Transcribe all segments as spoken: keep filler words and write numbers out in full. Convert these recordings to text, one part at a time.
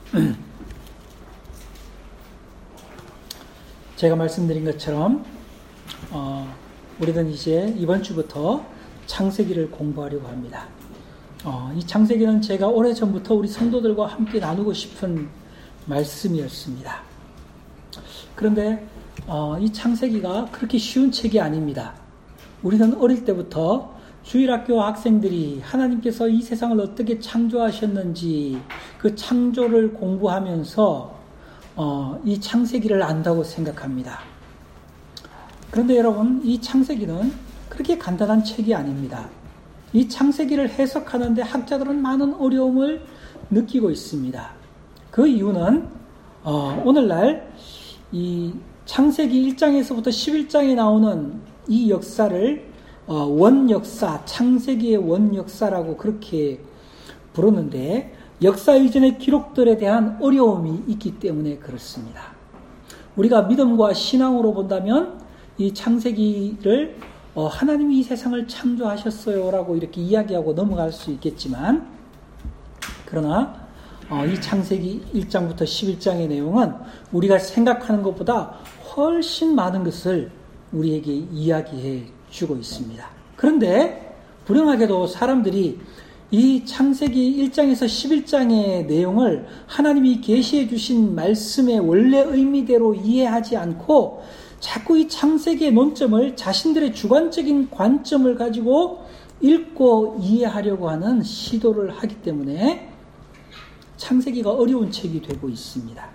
제가 말씀드린 것처럼 어, 우리는 이제 이번 주부터 창세기를 공부하려고 합니다. 어, 이 창세기는 제가 오래전부터 우리 성도들과 함께 나누고 싶은 말씀이었습니다. 그런데 어, 이 창세기가 그렇게 쉬운 책이 아닙니다. 우리는 어릴 때부터 주일학교 학생들이 하나님께서 이 세상을 어떻게 창조하셨는지 그 창조를 공부하면서 어, 이 창세기를 안다고 생각합니다. 그런데 여러분, 이 창세기는 그렇게 간단한 책이 아닙니다. 이 창세기를 해석하는데 학자들은 많은 어려움을 느끼고 있습니다. 그 이유는 어, 오늘날 이 창세기 일 장에서부터 십일 장에 나오는 이 역사를 어, 원역사, 창세기의 원역사라고 그렇게 부르는데 역사 이전의 기록들에 대한 어려움이 있기 때문에 그렇습니다. 우리가 믿음과 신앙으로 본다면 이 창세기를 어, 하나님이 이 세상을 창조하셨어요 라고 이렇게 이야기하고 넘어갈 수 있겠지만, 그러나 어, 이 창세기 일 장부터 십일 장의 내용은 우리가 생각하는 것보다 훨씬 많은 것을 우리에게 이야기해 주고 있습니다. 그런데 불행하게도 사람들이 이 창세기 일 장에서 십일 장의 내용을 하나님이 계시해 주신 말씀의 원래 의미대로 이해하지 않고 자꾸 이 창세기의 논점을 자신들의 주관적인 관점을 가지고 읽고 이해하려고 하는 시도를 하기 때문에 창세기가 어려운 책이 되고 있습니다.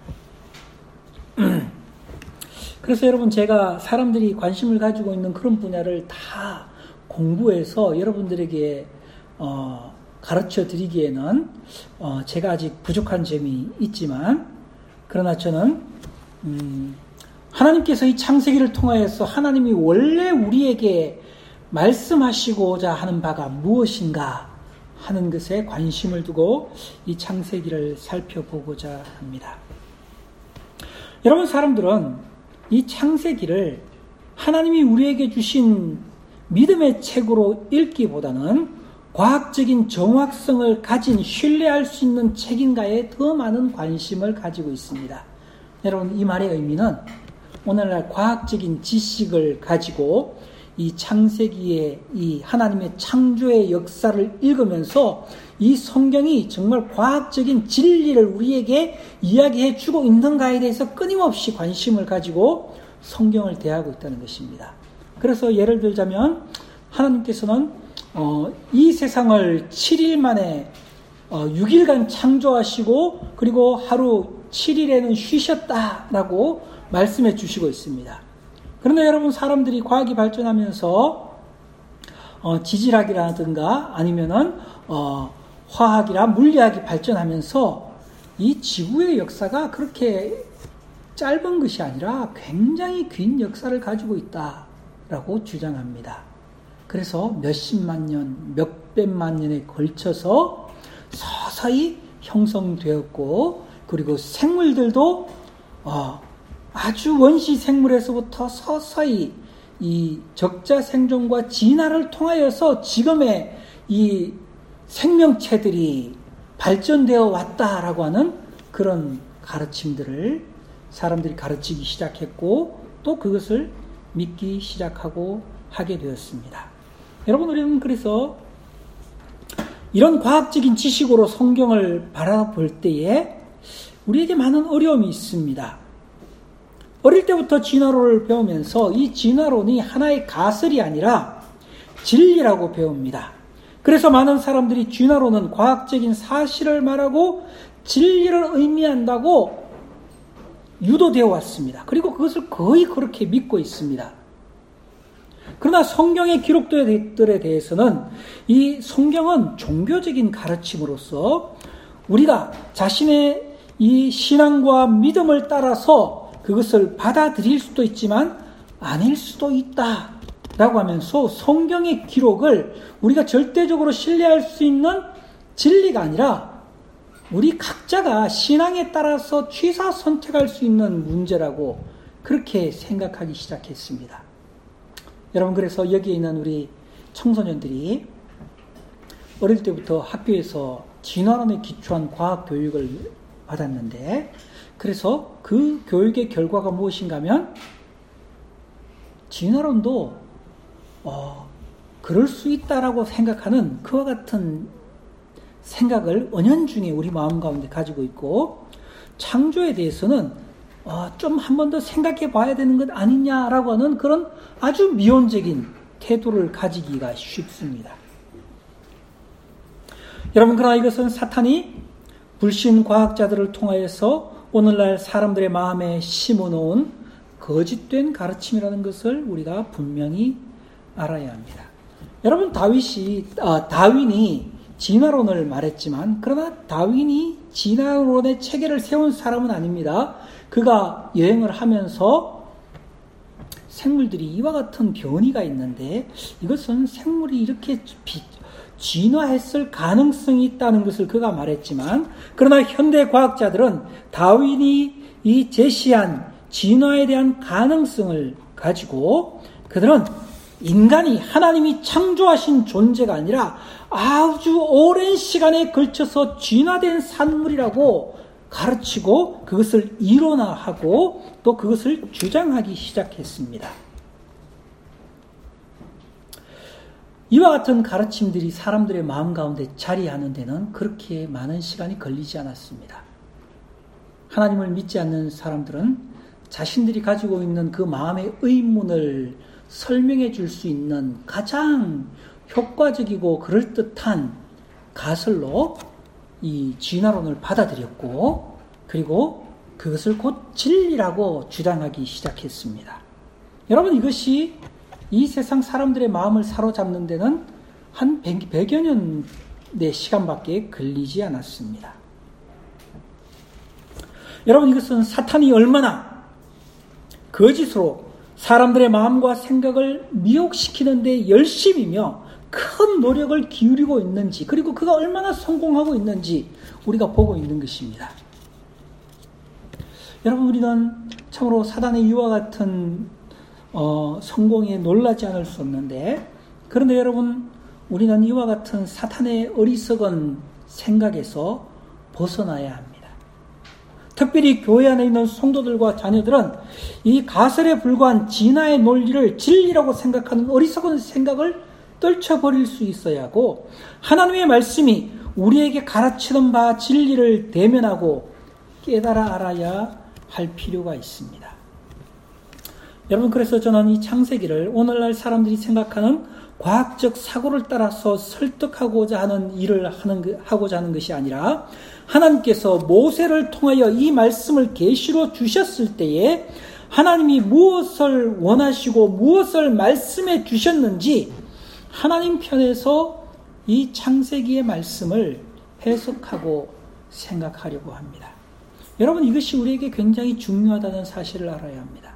그래서 여러분, 제가 사람들이 관심을 가지고 있는 그런 분야를 다 공부해서 여러분들에게 어, 가르쳐 드리기에는 어, 제가 아직 부족한 점이 있지만, 그러나 저는 음, 하나님께서 이 창세기를 통하여서 하나님이 원래 우리에게 말씀하시고자 하는 바가 무엇인가 하는 것에 관심을 두고 이 창세기를 살펴보고자 합니다. 여러분, 사람들은 이 창세기를 하나님이 우리에게 주신 믿음의 책으로 읽기보다는 과학적인 정확성을 가진 신뢰할 수 있는 책인가에 더 많은 관심을 가지고 있습니다. 여러분, 이 말의 의미는 오늘날 과학적인 지식을 가지고 이 창세기의 이 하나님의 창조의 역사를 읽으면서 이 성경이 정말 과학적인 진리를 우리에게 이야기해 주고 있는가에 대해서 끊임없이 관심을 가지고 성경을 대하고 있다는 것입니다. 그래서 예를 들자면 하나님께서는 어, 이 세상을 칠 일 만에 어, 육 일간 창조하시고 그리고 하루 칠 일에는 쉬셨다라고 말씀해 주시고 있습니다. 그런데 여러분, 사람들이 과학이 발전하면서 어, 지질학이라든가 아니면은 어, 화학이나 물리학이 발전하면서 이 지구의 역사가 그렇게 짧은 것이 아니라 굉장히 긴 역사를 가지고 있다라고 주장합니다. 그래서 몇십만 년, 몇백만 년에 걸쳐서 서서히 형성되었고, 그리고 생물들도 어, 아주 원시 생물에서부터 서서히 이 적자 생존과 진화를 통하여서 지금의 이 생명체들이 발전되어 왔다라고 하는 그런 가르침들을 사람들이 가르치기 시작했고, 또 그것을 믿기 시작하고 하게 되었습니다. 여러분, 우리는 그래서 이런 과학적인 지식으로 성경을 바라볼 때에 우리에게 많은 어려움이 있습니다. 어릴 때부터 진화론을 배우면서 이 진화론이 하나의 가설이 아니라 진리라고 배웁니다. 그래서 많은 사람들이 진화론은 과학적인 사실을 말하고 진리를 의미한다고 유도되어 왔습니다. 그리고 그것을 거의 그렇게 믿고 있습니다. 그러나 성경의 기록들에 대해서는 이 성경은 종교적인 가르침으로서 우리가 자신의 이 신앙과 믿음을 따라서 그것을 받아들일 수도 있지만 아닐 수도 있다라고 하면서 성경의 기록을 우리가 절대적으로 신뢰할 수 있는 진리가 아니라 우리 각자가 신앙에 따라서 취사 선택할 수 있는 문제라고 그렇게 생각하기 시작했습니다. 여러분, 그래서 여기에 있는 우리 청소년들이 어릴 때부터 학교에서 진화론에 기초한 과학 교육을 받았는데, 그래서 그 교육의 결과가 무엇인가 하면 진화론도 어, 그럴 수 있다라고 생각하는 그와 같은 생각을 은연중에 우리 마음 가운데 가지고 있고, 창조에 대해서는 어, 좀 한 번 더 생각해 봐야 되는 것 아니냐라고 하는 그런 아주 미온적인 태도를 가지기가 쉽습니다. 여러분, 그러나 이것은 사탄이 불신 과학자들을 통하여서 오늘날 사람들의 마음에 심어놓은 거짓된 가르침이라는 것을 우리가 분명히 알아야 합니다. 여러분, 다윗이, 아, 다윈이 진화론을 말했지만, 그러나 다윈이 진화론의 체계를 세운 사람은 아닙니다. 그가 여행을 하면서 생물들이 이와 같은 변이가 있는데, 이것은 생물이 이렇게 비, 진화했을 가능성이 있다는 것을 그가 말했지만, 그러나 현대 과학자들은 다윈이 이 제시한 진화에 대한 가능성을 가지고 그들은 인간이 하나님이 창조하신 존재가 아니라 아주 오랜 시간에 걸쳐서 진화된 산물이라고 가르치고 그것을 이론화하고 또 그것을 주장하기 시작했습니다. 이와 같은 가르침들이 사람들의 마음 가운데 자리하는 데는 그렇게 많은 시간이 걸리지 않았습니다. 하나님을 믿지 않는 사람들은 자신들이 가지고 있는 그 마음의 의문을 설명해 줄 수 있는 가장 효과적이고 그럴듯한 가설로 이 진화론을 받아들였고, 그리고 그것을 곧 진리라고 주장하기 시작했습니다. 여러분, 이것이 이 세상 사람들의 마음을 사로잡는 데는 한 백여 년의 시간밖에 걸리지 않았습니다. 여러분, 이것은 사탄이 얼마나 거짓으로 사람들의 마음과 생각을 미혹시키는 데 열심이며 큰 노력을 기울이고 있는지, 그리고 그가 얼마나 성공하고 있는지 우리가 보고 있는 것입니다. 여러분, 우리는 참으로 사단의 이와 같은 어, 성공에 놀라지 않을 수 없는데, 그런데 여러분, 우리는 이와 같은 사탄의 어리석은 생각에서 벗어나야 합니다. 특별히 교회 안에 있는 성도들과 자녀들은 이 가설에 불과한 진화의 논리를 진리라고 생각하는 어리석은 생각을 떨쳐버릴 수 있어야 하고, 하나님의 말씀이 우리에게 가르치는 바 진리를 대면하고 깨달아 알아야 할 필요가 있습니다. 여러분, 그래서 저는 이 창세기를 오늘날 사람들이 생각하는 과학적 사고를 따라서 설득하고자 하는 일을 하는, 하고자 하는 것이 아니라, 하나님께서 모세를 통하여 이 말씀을 계시로 주셨을 때에 하나님이 무엇을 원하시고 무엇을 말씀해 주셨는지 하나님 편에서 이 창세기의 말씀을 해석하고 생각하려고 합니다. 여러분, 이것이 우리에게 굉장히 중요하다는 사실을 알아야 합니다.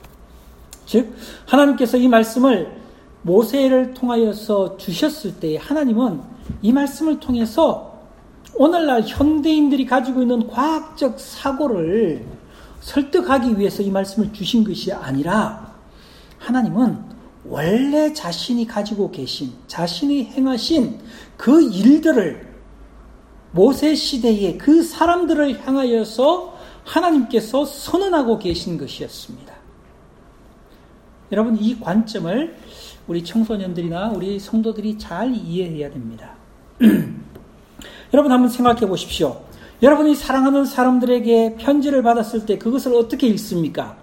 즉, 하나님께서 이 말씀을 모세를 통하여서 주셨을 때 하나님은 이 말씀을 통해서 오늘날 현대인들이 가지고 있는 과학적 사고를 설득하기 위해서 이 말씀을 주신 것이 아니라, 하나님은 원래 자신이 가지고 계신, 자신이 행하신 그 일들을 모세 시대에 그 사람들을 향하여서 하나님께서 선언하고 계신 것이었습니다. 여러분, 이 관점을 우리 청소년들이나 우리 성도들이 잘 이해해야 됩니다. 여러분, 한번 생각해 보십시오. 여러분이 사랑하는 사람들에게 편지를 받았을 때 그것을 어떻게 읽습니까?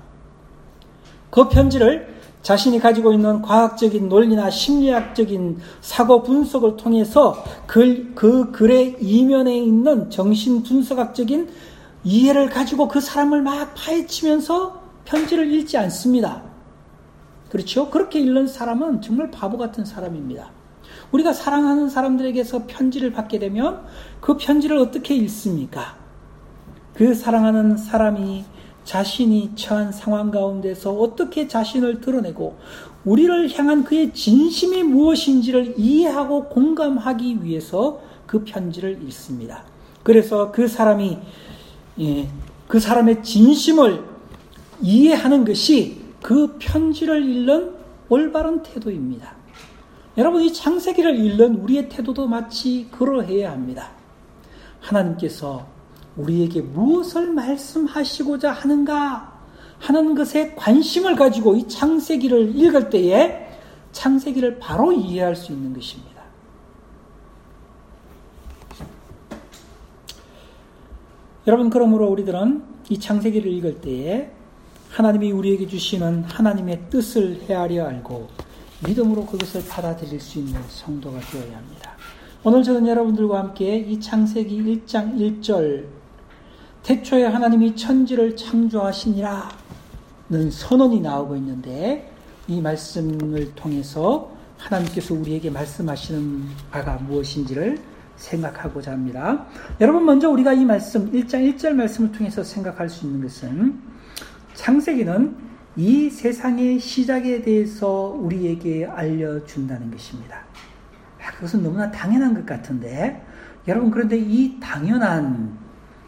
그 편지를 자신이 가지고 있는 과학적인 논리나 심리학적인 사고 분석을 통해서 그, 그 글의 이면에 있는 정신 분석학적인 이해를 가지고 그 사람을 막 파헤치면서 편지를 읽지 않습니다. 그렇죠? 그렇게 읽는 사람은 정말 바보 같은 사람입니다. 우리가 사랑하는 사람들에게서 편지를 받게 되면 그 편지를 어떻게 읽습니까? 그 사랑하는 사람이 자신이 처한 상황 가운데서 어떻게 자신을 드러내고 우리를 향한 그의 진심이 무엇인지를 이해하고 공감하기 위해서 그 편지를 읽습니다. 그래서 그 사람이, 예, 그 사람의 진심을 이해하는 것이 그 편지를 읽는 올바른 태도입니다. 여러분, 이 창세기를 읽는 우리의 태도도 마치 그러해야 합니다. 하나님께서 우리에게 무엇을 말씀하시고자 하는가 하는 것에 관심을 가지고 이 창세기를 읽을 때에 창세기를 바로 이해할 수 있는 것입니다. 여러분, 그러므로 우리들은 이 창세기를 읽을 때에 하나님이 우리에게 주시는 하나님의 뜻을 헤아려 알고 믿음으로 그것을 받아들일 수 있는 성도가 되어야 합니다. 오늘 저는 여러분들과 함께 이 창세기 일 장 일 절 태초에 하나님이 천지를 창조하시니라 는 선언이 나오고 있는데, 이 말씀을 통해서 하나님께서 우리에게 말씀하시는 바가 무엇인지를 생각하고자 합니다. 여러분, 먼저 우리가 이 말씀 일 장 일 절 말씀을 통해서 생각할 수 있는 것은, 창세기는 이 세상의 시작에 대해서 우리에게 알려준다는 것입니다. 그것은 너무나 당연한 것 같은데, 여러분, 그런데 이 당연한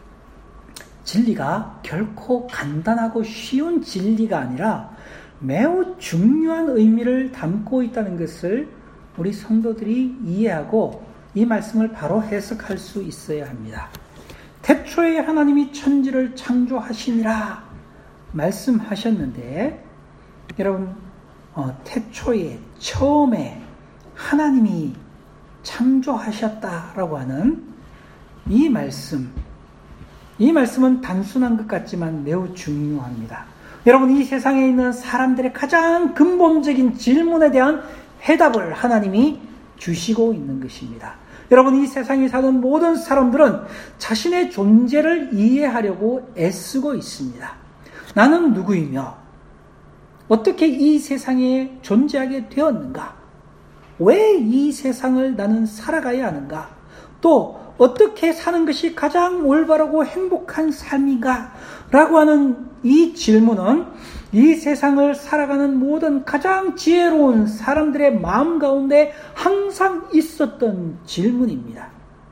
진리가 결코 간단하고 쉬운 진리가 아니라 매우 중요한 의미를 담고 있다는 것을 우리 성도들이 이해하고 이 말씀을 바로 해석할 수 있어야 합니다. 태초에 하나님이 천지를 창조하시니라 말씀하셨는데, 여러분, 어, 태초에, 처음에 하나님이 창조하셨다라고 하는 이 말씀, 이 말씀은 단순한 것 같지만 매우 중요합니다. 여러분, 이 세상에 있는 사람들의 가장 근본적인 질문에 대한 해답을 하나님이 주시고 있는 것입니다. 여러분, 이 세상에 사는 모든 사람들은 자신의 존재를 이해하려고 애쓰고 있습니다. 나는 누구이며 어떻게 이 세상에 존재하게 되었는가? 왜 이 세상을 나는 살아가야 하는가? 또 어떻게 사는 것이 가장 올바르고 행복한 삶인가? 라고 하는 이 질문은 이 세상을 살아가는 모든 가장 지혜로운 사람들의 마음 가운데 항상 있었던 질문입니다.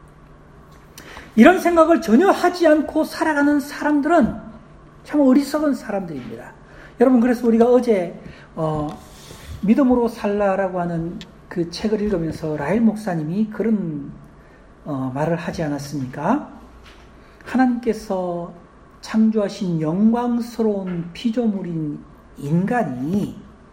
이런 생각을 전혀 하지 않고 살아가는 사람들은 참 어리석은 사람들입니다. 여러분, 그래서 우리가 어제 어, 믿음으로 살라라고 하는 그 책을 읽으면서 라헬 목사님이 그런 어, 말을 하지 않았습니까? 하나님께서 창조하신 영광스러운 피조물인 인간이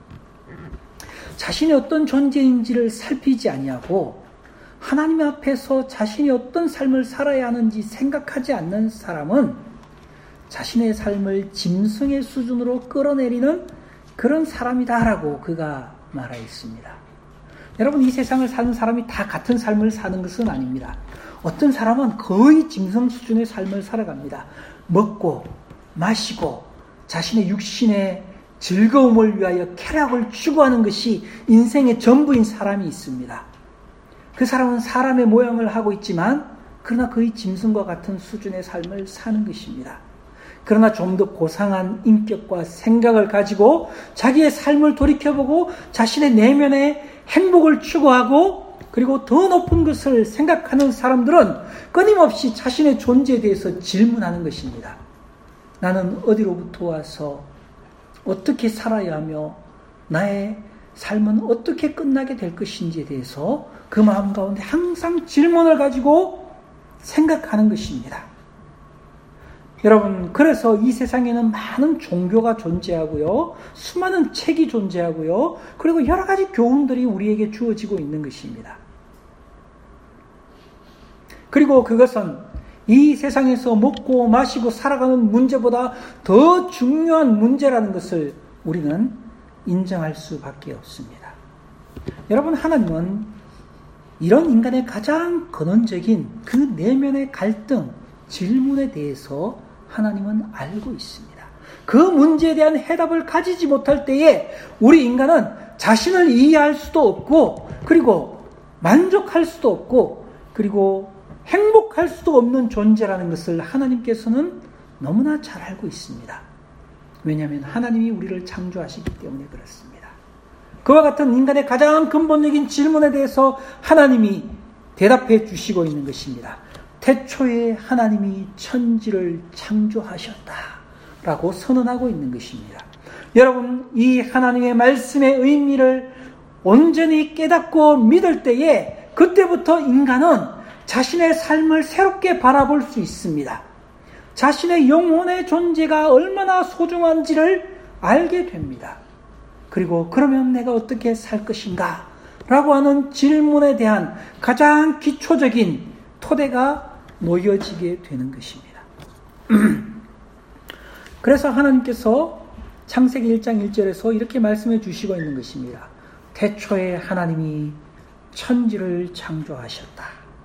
자신이 어떤 존재인지를 살피지 아니하고 하나님 앞에서 자신이 어떤 삶을 살아야 하는지 생각하지 않는 사람은 자신의 삶을 짐승의 수준으로 끌어내리는 그런 사람이다라고 그가 말하였습니다. 여러분, 이 세상을 사는 사람이 다 같은 삶을 사는 것은 아닙니다. 어떤 사람은 거의 짐승 수준의 삶을 살아갑니다. 먹고 마시고 자신의 육신의 즐거움을 위하여 쾌락을 추구하는 것이 인생의 전부인 사람이 있습니다. 그 사람은 사람의 모양을 하고 있지만 그러나 거의 짐승과 같은 수준의 삶을 사는 것입니다. 그러나 좀 더 고상한 인격과 생각을 가지고 자기의 삶을 돌이켜보고 자신의 내면의 행복을 추구하고 그리고 더 높은 것을 생각하는 사람들은 끊임없이 자신의 존재에 대해서 질문하는 것입니다. 나는 어디로부터 와서 어떻게 살아야 하며 나의 삶은 어떻게 끝나게 될 것인지에 대해서 그 마음 가운데 항상 질문을 가지고 생각하는 것입니다. 여러분, 그래서 이 세상에는 많은 종교가 존재하고요, 수많은 책이 존재하고요, 그리고 여러 가지 교훈들이 우리에게 주어지고 있는 것입니다. 그리고 그것은 이 세상에서 먹고 마시고 살아가는 문제보다 더 중요한 문제라는 것을 우리는 인정할 수밖에 없습니다. 여러분, 하나님은 이런 인간의 가장 근원적인 그 내면의 갈등, 질문에 대해서 하나님은 알고 있습니다. 그 문제에 대한 해답을 가지지 못할 때에 우리 인간은 자신을 이해할 수도 없고 그리고 만족할 수도 없고 그리고 행복할 수도 없는 존재라는 것을 하나님께서는 너무나 잘 알고 있습니다. 왜냐하면 하나님이 우리를 창조하시기 때문에 그렇습니다. 그와 같은 인간의 가장 근본적인 질문에 대해서 하나님이 대답해 주시고 있는 것입니다. 태초에 하나님이 천지를 창조하셨다라고 선언하고 있는 것입니다. 여러분, 이 하나님의 말씀의 의미를 온전히 깨닫고 믿을 때에 그때부터 인간은 자신의 삶을 새롭게 바라볼 수 있습니다. 자신의 영혼의 존재가 얼마나 소중한지를 알게 됩니다. 그리고 그러면 내가 어떻게 살 것인가? 라고 하는 질문에 대한 가장 기초적인 토대가 놓여지게 되는 것입니다. 그래서 하나님께서 창세기 일 장 일 절에서 이렇게 말씀해 주시고 있는 것입니다. 태초에 하나님이 천지를 창조하셨다.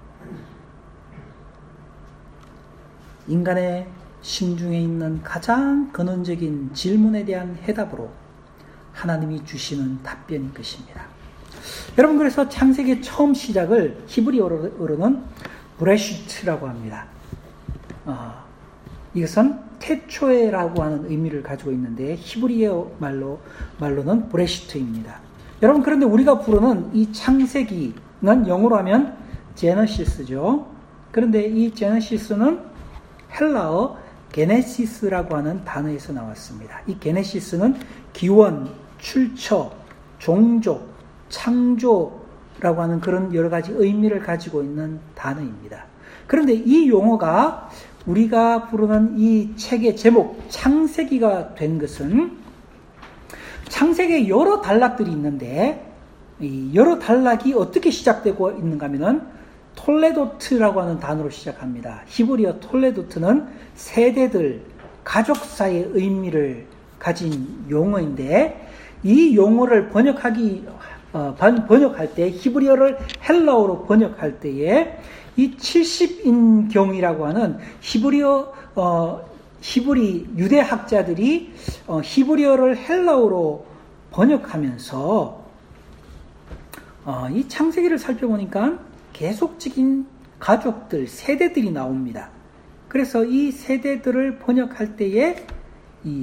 인간의 심중에 있는 가장 근원적인 질문에 대한 해답으로 하나님이 주시는 답변인 것입니다. 여러분, 그래서 창세기 처음 시작을 히브리어로는 브레시트라고 합니다. 어, 이것은 태초에라고 하는 의미를 가지고 있는데 히브리어 말로, 말로는 브레시트입니다. 여러분, 그런데 우리가 부르는 이 창세기는 영어로 하면 제너시스죠. 그런데 이 제너시스는 헬라어 게네시스라고 하는 단어에서 나왔습니다. 이 게네시스는 기원, 출처, 종족, 창조라고 하는 그런 여러 가지 의미를 가지고 있는 단어입니다. 그런데 이 용어가 우리가 부르는 이 책의 제목 창세기가 된 것은 창세기에 여러 단락들이 있는데 이 여러 단락이 어떻게 시작되고 있는가 하면은 톨레도트라고 하는 단어로 시작합니다. 히브리어 톨레도트는 세대들, 가족사의 의미를 가진 용어인데 이 용어를 번역하기 어, 번역할 때 히브리어를 헬라어로 번역할 때에 이 칠십 인경이라고 하는 히브리어 어, 히브리 유대학자들이 어, 히브리어를 헬라어로 번역하면서 어, 이 창세기를 살펴보니까 계속적인 가족들, 세대들이 나옵니다. 그래서 이 세대들을 번역할 때에 이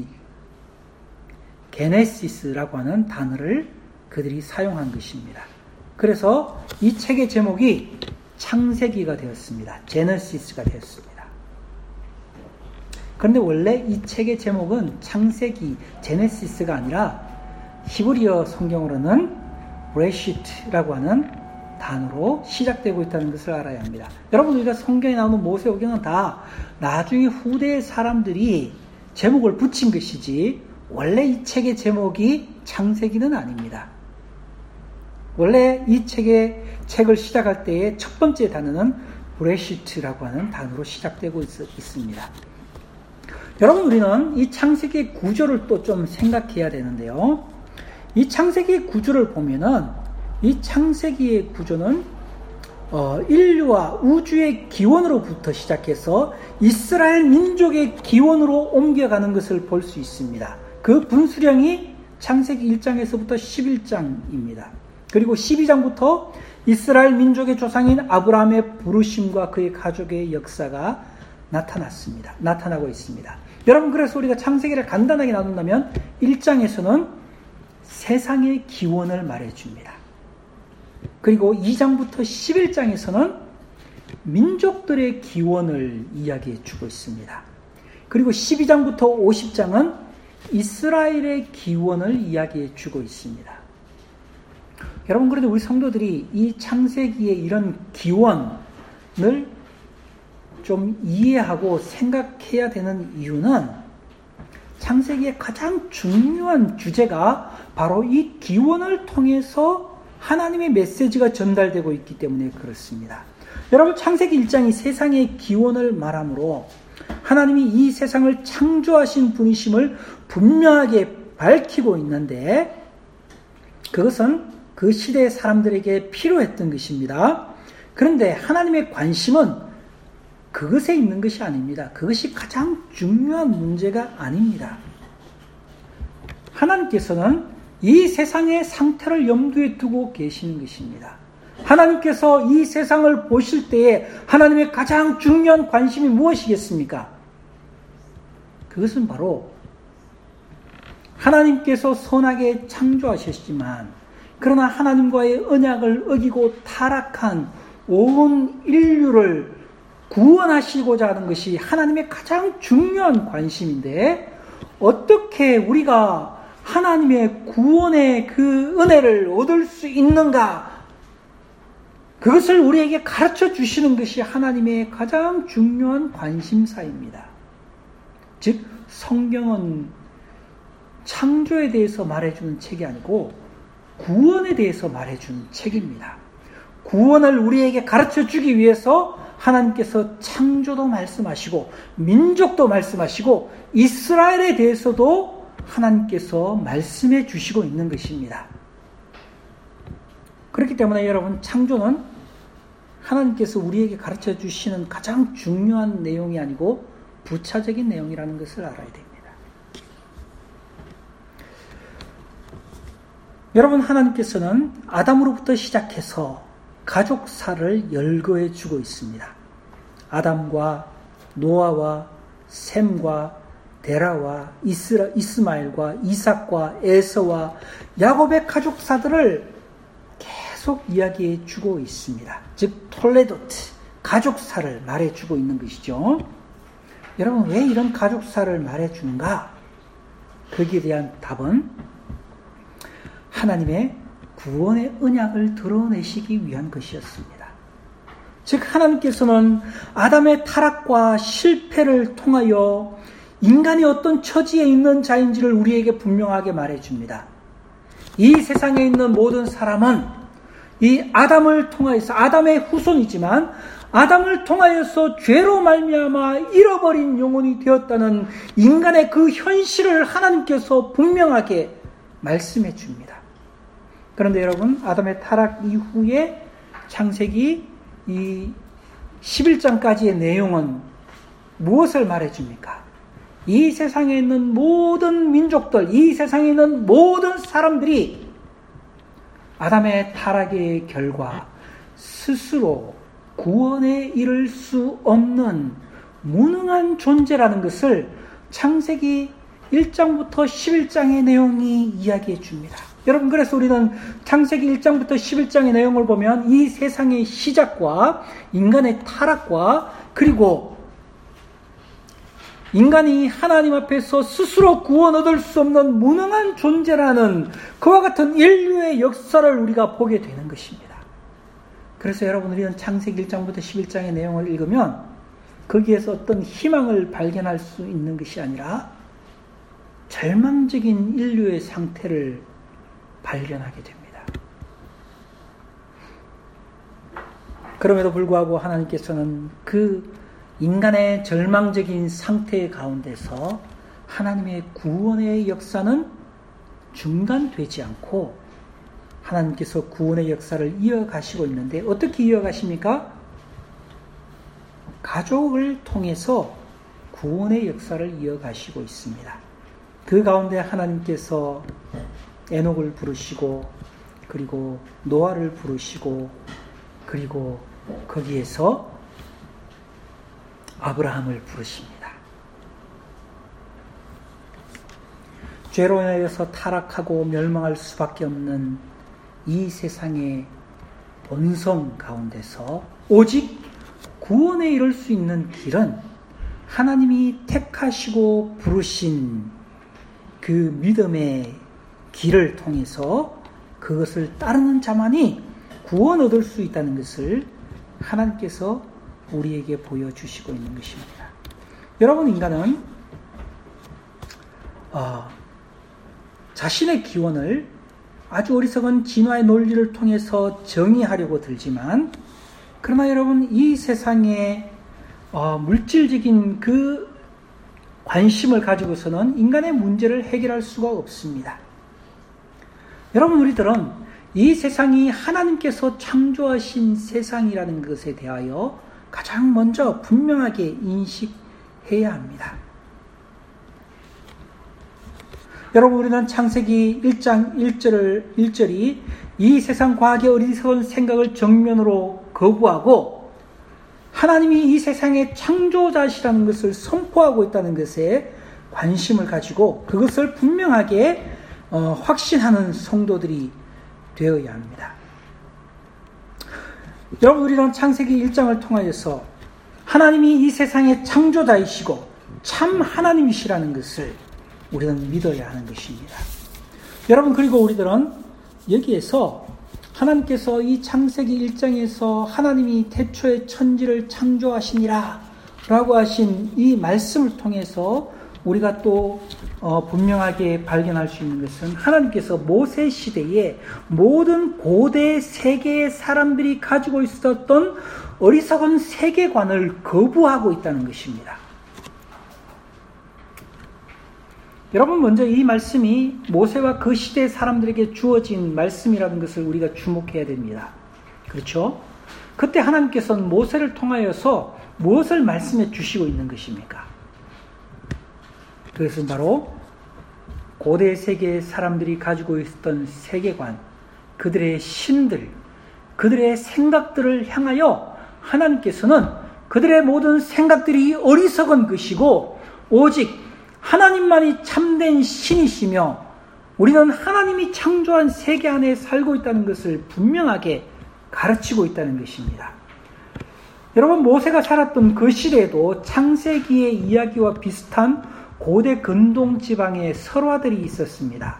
게네시스라고 하는 단어를 그들이 사용한 것입니다. 그래서 이 책의 제목이 창세기가 되었습니다. 제너시스가 되었습니다. 그런데 원래 이 책의 제목은 창세기, 제네시스가 아니라 히브리어 성경으로는 브레시트라고 하는 단어로 시작되고 있다는 것을 알아야 합니다. 여러분, 우리가 성경에 나오는 모세오경은 다 나중에 후대 사람들이 제목을 붙인 것이지 원래 이 책의 제목이 창세기는 아닙니다. 원래 이 책의 책을 시작할 때의 첫 번째 단어는 브레시트라고 하는 단어로 시작되고 있, 있습니다. 여러분, 우리는 이 창세기의 구조를 또 좀 생각해야 되는데요. 이 창세기의 구조를 보면은 이 창세기의 구조는 어, 인류와 우주의 기원으로부터 시작해서 이스라엘 민족의 기원으로 옮겨가는 것을 볼 수 있습니다. 그 분수령이 창세기 일 장에서부터 십일 장입니다. 그리고 십이 장부터 이스라엘 민족의 조상인 아브라함의 부르심과 그의 가족의 역사가 나타났습니다. 나타나고 있습니다. 여러분, 그래서 우리가 창세기를 간단하게 나눈다면 일 장에서는 세상의 기원을 말해줍니다. 그리고 이 장부터 십일 장에서는 민족들의 기원을 이야기해 주고 있습니다. 그리고 십이 장부터 오십 장은 이스라엘의 기원을 이야기해 주고 있습니다. 여러분, 그런데 우리 성도들이 이 창세기의 이런 기원을 좀 이해하고 생각해야 되는 이유는 창세기의 가장 중요한 주제가 바로 이 기원을 통해서 하나님의 메시지가 전달되고 있기 때문에 그렇습니다. 여러분, 창세기 일 장이 세상의 기원을 말하므로 하나님이 이 세상을 창조하신 분이심을 분명하게 밝히고 있는데 그것은 그 시대의 사람들에게 필요했던 것입니다. 그런데 하나님의 관심은 그것에 있는 것이 아닙니다. 그것이 가장 중요한 문제가 아닙니다. 하나님께서는 이 세상의 상태를 염두에 두고 계시는 것입니다. 하나님께서 이 세상을 보실 때에 하나님의 가장 중요한 관심이 무엇이겠습니까? 그것은 바로 하나님께서 선하게 창조하셨지만 그러나 하나님과의 언약을 어기고 타락한 온 인류를 구원하시고자 하는 것이 하나님의 가장 중요한 관심인데 어떻게 우리가 하나님의 구원의 그 은혜를 얻을 수 있는가? 그것을 우리에게 가르쳐 주시는 것이 하나님의 가장 중요한 관심사입니다. 즉 성경은 창조에 대해서 말해주는 책이 아니고 구원에 대해서 말해주는 책입니다. 구원을 우리에게 가르쳐주기 위해서 하나님께서 창조도 말씀하시고 민족도 말씀하시고 이스라엘에 대해서도 하나님께서 말씀해 주시고 있는 것입니다. 그렇기 때문에 여러분, 창조는 하나님께서 우리에게 가르쳐 주시는 가장 중요한 내용이 아니고 부차적인 내용이라는 것을 알아야 됩니다. 여러분, 하나님께서는 아담으로부터 시작해서 가족사를 열거해 주고 있습니다. 아담과 노아와 셈과 데라와 이스라, 이스마엘과 이삭과 에서와 야곱의 가족사들을 계속 이야기해 주고 있습니다. 즉 톨레도트, 가족사를 말해 주고 있는 것이죠. 여러분, 왜 이런 가족사를 말해 주는가? 거기에 대한 답은 하나님의 구원의 언약을 드러내시기 위한 것이었습니다. 즉 하나님께서는 아담의 타락과 실패를 통하여 인간이 어떤 처지에 있는 자인지를 우리에게 분명하게 말해줍니다. 이 세상에 있는 모든 사람은 이 아담을 통하여서, 아담의 후손이지만 아담을 통하여서 죄로 말미암아 잃어버린 영혼이 되었다는 인간의 그 현실을 하나님께서 분명하게 말씀해 줍니다. 그런데 여러분, 아담의 타락 이후에 창세기 이 십일 장까지의 내용은 무엇을 말해줍니까? 이 세상에 있는 모든 민족들, 이 세상에 있는 모든 사람들이 아담의 타락의 결과 스스로 구원에 이를 수 없는 무능한 존재라는 것을 창세기 일 장부터 십일 장의 내용이 이야기해 줍니다. 여러분, 그래서 우리는 창세기 일 장부터 십일 장의 내용을 보면 이 세상의 시작과 인간의 타락과 그리고 인간이 하나님 앞에서 스스로 구원 얻을 수 없는 무능한 존재라는 그와 같은 인류의 역사를 우리가 보게 되는 것입니다. 그래서 여러분, 우리는 창세기 일 장부터 십일 장의 내용을 읽으면 거기에서 어떤 희망을 발견할 수 있는 것이 아니라 절망적인 인류의 상태를 발견하게 됩니다. 그럼에도 불구하고 하나님께서는 그 인간의 절망적인 상태 가운데서 하나님의 구원의 역사는 중단되지 않고 하나님께서 구원의 역사를 이어가시고 있는데 어떻게 이어가십니까? 가족을 통해서 구원의 역사를 이어가시고 있습니다. 그 가운데 하나님께서 에녹을 부르시고 그리고 노아를 부르시고 그리고 거기에서 아브라함을 부르십니다. 죄로 인하여서 타락하고 멸망할 수밖에 없는 이 세상의 본성 가운데서 오직 구원에 이를 수 있는 길은 하나님이 택하시고 부르신 그 믿음의 길을 통해서 그것을 따르는 자만이 구원 얻을 수 있다는 것을 하나님께서 우리에게 보여주시고 있는 것입니다. 여러분, 인간은 어, 자신의 기원을 아주 어리석은 진화의 논리를 통해서 정의하려고 들지만 그러나 여러분, 이 세상의 어, 물질적인 그 관심을 가지고서는 인간의 문제를 해결할 수가 없습니다. 여러분, 우리들은 이 세상이 하나님께서 창조하신 세상이라는 것에 대하여 가장 먼저 분명하게 인식해야 합니다. 여러분, 우리는 창세기 일 장 일 절을, 일 절이 이 세상 과학의 어리석은 생각을 정면으로 거부하고 하나님이 이 세상의 창조자시라는 것을 선포하고 있다는 것에 관심을 가지고 그것을 분명하게 어, 확신하는 성도들이 되어야 합니다. 여러분, 우리는 창세기 일 장을 통하여서 하나님이 이 세상의 창조자이시고 참 하나님이시라는 것을 우리는 믿어야 하는 것입니다. 여러분, 그리고 우리들은 여기에서 하나님께서 이 창세기 일 장에서 하나님이 태초에 천지를 창조하시니라 라고 하신 이 말씀을 통해서 우리가 또 어, 분명하게 발견할 수 있는 것은 하나님께서 모세 시대에 모든 고대 세계의 사람들이 가지고 있었던 어리석은 세계관을 거부하고 있다는 것입니다. 여러분, 먼저 이 말씀이 모세와 그 시대 사람들에게 주어진 말씀이라는 것을 우리가 주목해야 됩니다. 그렇죠? 그때 하나님께서는 모세를 통하여서 무엇을 말씀해 주시고 있는 것입니까? 그것은 바로 고대 세계의 사람들이 가지고 있었던 세계관, 그들의 신들, 그들의 생각들을 향하여 하나님께서는 그들의 모든 생각들이 어리석은 것이고 오직 하나님만이 참된 신이시며 우리는 하나님이 창조한 세계 안에 살고 있다는 것을 분명하게 가르치고 있다는 것입니다. 여러분, 모세가 살았던 그 시대에도 창세기의 이야기와 비슷한 고대 근동 지방의 설화들이 있었습니다.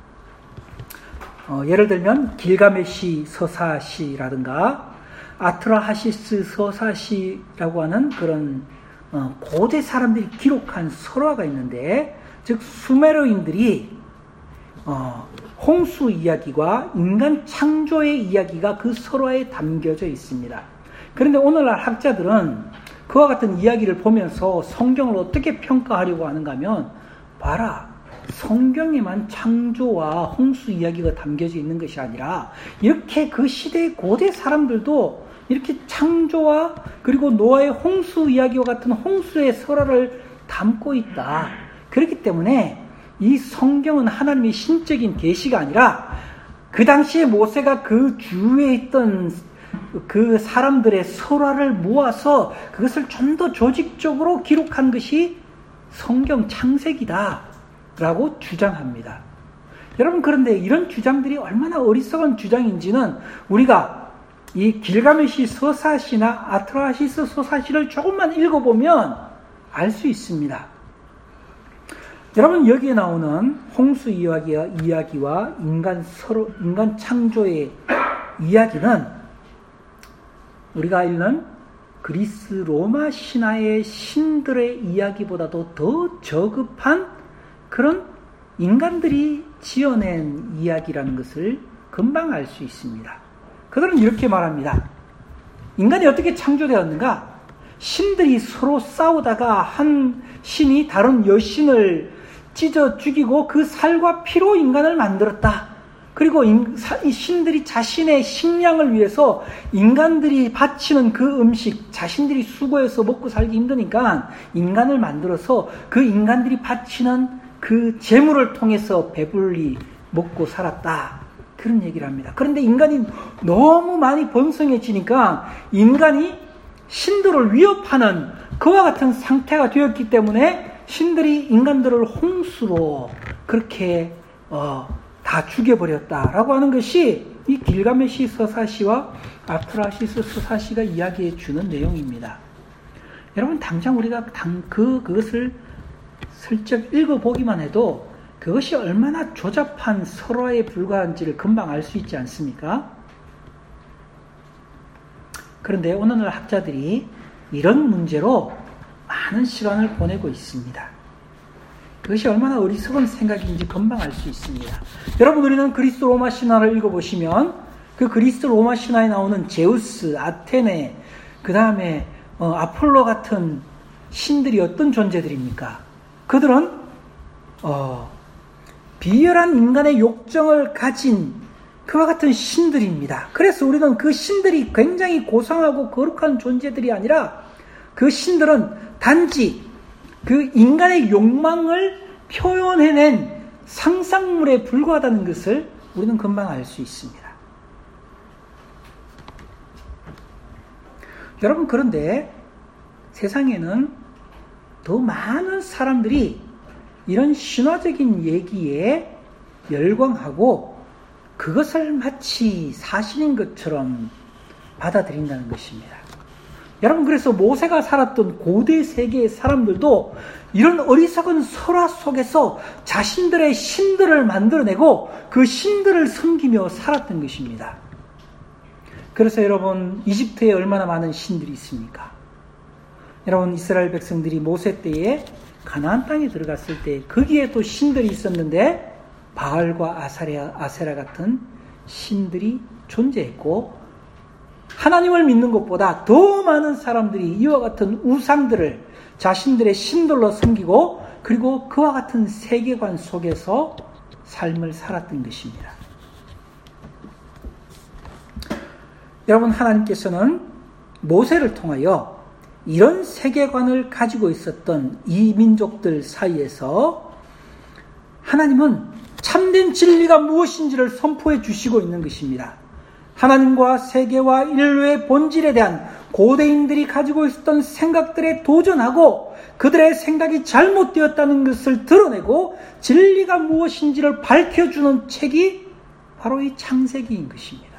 어, 예를 들면 길가메시 서사시라든가 아트라하시스 서사시라고 하는 그런 어, 고대 사람들이 기록한 설화가 있는데, 즉 수메르인들이 어, 홍수 이야기와 인간 창조의 이야기가 그 설화에 담겨져 있습니다. 그런데 오늘날 학자들은 그와 같은 이야기를 보면서 성경을 어떻게 평가하려고 하는가 하면, 봐라, 성경에만 창조와 홍수 이야기가 담겨져 있는 것이 아니라 이렇게 그 시대의 고대 사람들도 이렇게 창조와 그리고 노아의 홍수 이야기와 같은 홍수의 설화를 담고 있다. 그렇기 때문에 이 성경은 하나님의 신적인 계시가 아니라 그 당시에 모세가 그 주위에 있던 그 사람들의 설화를 모아서 그것을 좀 더 조직적으로 기록한 것이 성경 창세기다 라고 주장합니다. 여러분, 그런데 이런 주장들이 얼마나 어리석은 주장인지는 우리가 이 길가메시 서사시나 아트라시스 서사시를 조금만 읽어보면 알 수 있습니다. 여러분, 여기에 나오는 홍수 이야기와, 이야기와 인간 서로, 인간 창조의 이야기는 우리가 읽는 그리스 로마 신화의 신들의 이야기보다도 더 저급한 그런 인간들이 지어낸 이야기라는 것을 금방 알 수 있습니다. 그들은 이렇게 말합니다. 인간이 어떻게 창조되었는가? 신들이 서로 싸우다가 한 신이 다른 여신을 찢어 죽이고 그 살과 피로 인간을 만들었다. 그리고 이 신들이 자신의 식량을 위해서 인간들이 바치는 그 음식, 자신들이 수고해서 먹고 살기 힘드니까 인간을 만들어서 그 인간들이 바치는 그 재물을 통해서 배불리 먹고 살았다. 그런 얘기를 합니다. 그런데 인간이 너무 많이 번성해지니까 인간이 신들을 위협하는 그와 같은 상태가 되었기 때문에 신들이 인간들을 홍수로 그렇게 어, 다 죽여버렸다라고 하는 것이 이 길가메시 서사시와 아트라시스 서사시가 이야기해 주는 내용입니다. 여러분, 당장 우리가 당, 그, 그것을 슬쩍 읽어보기만 해도 그것이 얼마나 조잡한 설화에 불과한지를 금방 알 수 있지 않습니까? 그런데 오늘날 학자들이 이런 문제로 많은 시간을 보내고 있습니다. 그것이 얼마나 어리석은 생각인지 금방 알 수 있습니다. 여러분, 우리는 그리스 로마 신화를 읽어보시면 그 그리스 로마 신화에 나오는 제우스, 아테네, 그 다음에 어, 아폴로 같은 신들이 어떤 존재들입니까? 그들은 어, 비열한 인간의 욕정을 가진 그와 같은 신들입니다. 그래서 우리는 그 신들이 굉장히 고상하고 거룩한 존재들이 아니라 그 신들은 단지 그 인간의 욕망을 표현해낸 상상물에 불과하다는 것을 우리는 금방 알 수 있습니다. 여러분, 그런데 세상에는 더 많은 사람들이 이런 신화적인 얘기에 열광하고 그것을 마치 사실인 것처럼 받아들인다는 것입니다. 여러분, 그래서 모세가 살았던 고대 세계의 사람들도 이런 어리석은 설화 속에서 자신들의 신들을 만들어내고 그 신들을 섬기며 살았던 것입니다. 그래서 여러분, 이집트에 얼마나 많은 신들이 있습니까? 여러분, 이스라엘 백성들이 모세 때에 가나안 땅에 들어갔을 때 거기에 또 신들이 있었는데 바알과 아사레, 아세라 같은 신들이 존재했고 하나님을 믿는 것보다 더 많은 사람들이 이와 같은 우상들을 자신들의 신들로 섬기고 그리고 그와 같은 세계관 속에서 삶을 살았던 것입니다. 여러분, 하나님께서는 모세를 통하여 이런 세계관을 가지고 있었던 이 민족들 사이에서 하나님은 참된 진리가 무엇인지를 선포해 주시고 있는 것입니다. 하나님과 세계와 인류의 본질에 대한 고대인들이 가지고 있었던 생각들에 도전하고 그들의 생각이 잘못되었다는 것을 드러내고 진리가 무엇인지를 밝혀주는 책이 바로 이 창세기인 것입니다.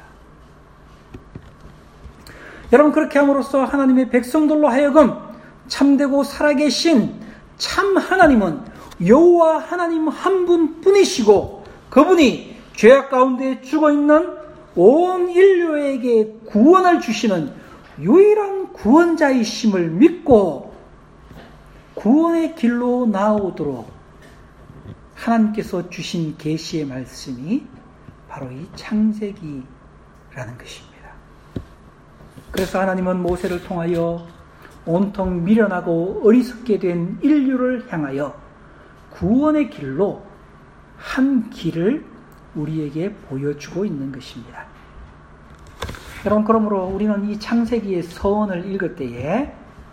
여러분, 그렇게 함으로써 하나님의 백성들로 하여금 참되고 살아계신 참 하나님은 여호와 하나님 한 분뿐이시고 그분이 죄악 가운데 죽어있는 온 인류에게 구원을 주시는 유일한 구원자이심을 믿고 구원의 길로 나아오도록 하나님께서 주신 계시의 말씀이 바로 이 창세기라는 것입니다. 그래서 하나님은 모세를 통하여 온통 미련하고 어리석게 된 인류를 향하여 구원의 길로 한 길을 우리에게 보여주고 있는 것입니다. 여러분, 그러므로 우리는 이 창세기의 서원을 읽을 때에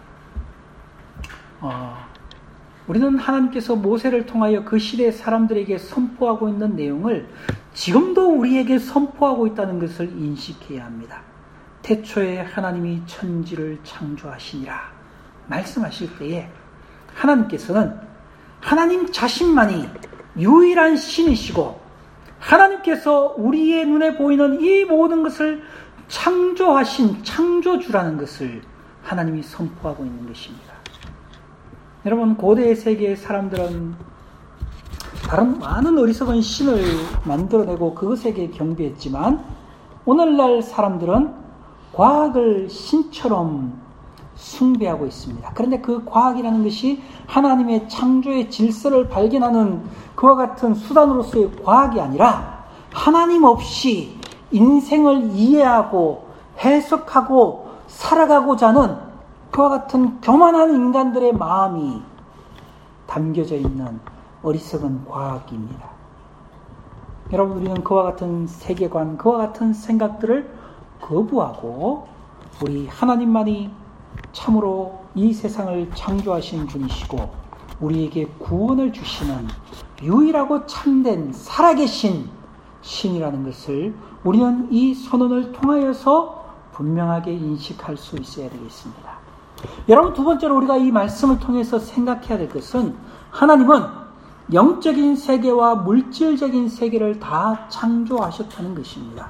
어, 우리는 하나님께서 모세를 통하여 그 시대 사람들에게 선포하고 있는 내용을 지금도 우리에게 선포하고 있다는 것을 인식해야 합니다. 태초에 하나님이 천지를 창조하시니라 말씀하실 때에 하나님께서는 하나님 자신만이 유일한 신이시고 하나님께서 우리의 눈에 보이는 이 모든 것을 창조하신 창조주라는 것을 하나님이 선포하고 있는 것입니다. 여러분, 고대 세계의 사람들은 다른 많은 어리석은 신을 만들어내고 그것에게 경배했지만 오늘날 사람들은 과학을 신처럼 숭배하고 있습니다. 그런데 그 과학이라는 것이 하나님의 창조의 질서를 발견하는 그와 같은 수단으로서의 과학이 아니라 하나님 없이 인생을 이해하고 해석하고 살아가고자 하는 그와 같은 교만한 인간들의 마음이 담겨져 있는 어리석은 과학입니다. 여러분, 우리는 그와 같은 세계관, 그와 같은 생각들을 거부하고 우리 하나님만이 참으로 이 세상을 창조하신 분이시고 우리에게 구원을 주시는 유일하고 참된 살아계신 신이라는 것을 우리는 이 선언을 통하여서 분명하게 인식할 수 있어야 되겠습니다. 여러분, 두 번째로 우리가 이 말씀을 통해서 생각해야 될 것은 하나님은 영적인 세계와 물질적인 세계를 다 창조하셨다는 것입니다.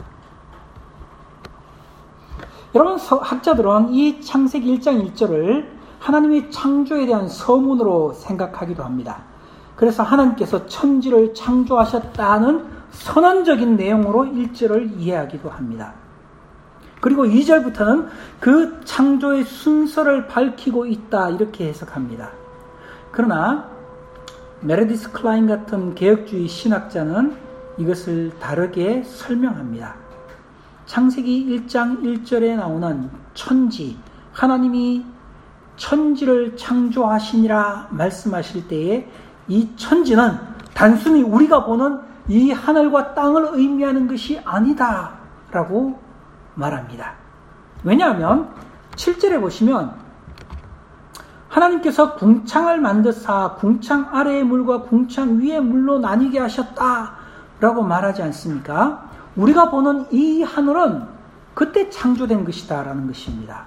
여러분, 학자들은 이 창세기 일 장 일 절을 하나님의 창조에 대한 서문으로 생각하기도 합니다. 그래서 하나님께서 천지를 창조하셨다는 선언적인 내용으로 일 절을 이해하기도 합니다. 그리고 이 절부터는 그 창조의 순서를 밝히고 있다, 이렇게 해석합니다. 그러나 메르디스 클라인 같은 개혁주의 신학자는 이것을 다르게 설명합니다. 창세기 일 장 일 절에 나오는 천지, 하나님이 천지를 창조하시니라 말씀하실 때에 이 천지는 단순히 우리가 보는 이 하늘과 땅을 의미하는 것이 아니다 라고 말합니다. 왜냐하면 칠 절에 보시면 하나님께서 궁창을 만드사 궁창 아래의 물과 궁창 위의 물로 나뉘게 하셨다 라고 말하지 않습니까? 우리가 보는 이 하늘은 그때 창조된 것이다 라는 것입니다.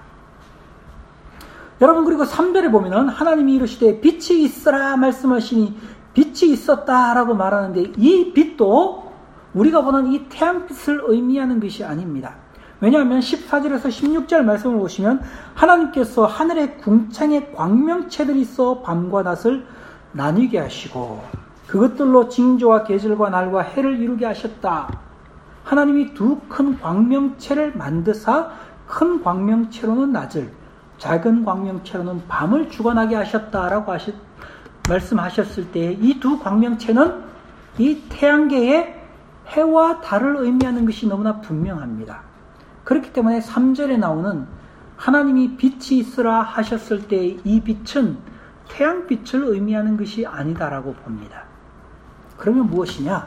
여러분, 그리고 삼 절에 보면은 하나님이 이르시되 빛이 있으라 말씀하시니 빛이 있었다 라고 말하는데 이 빛도 우리가 보는 이 태양빛을 의미하는 것이 아닙니다. 왜냐하면 십사 절에서 십육 절 말씀을 보시면 하나님께서 하늘의 궁창에 광명체들이 있어 밤과 낮을 나뉘게 하시고 그것들로 징조와 계절과 날과 해를 이루게 하셨다. 하나님이 두 큰 광명체를 만드사 큰 광명체로는 낮을, 작은 광명체로는 밤을 주관하게 하셨다라고 하시, 말씀하셨을 때 이 두 광명체는 이 태양계의 해와 달을 의미하는 것이 너무나 분명합니다. 그렇기 때문에 삼 절에 나오는 하나님이 빛이 있으라 하셨을 때 이 빛은 태양빛을 의미하는 것이 아니다라고 봅니다. 그러면 무엇이냐?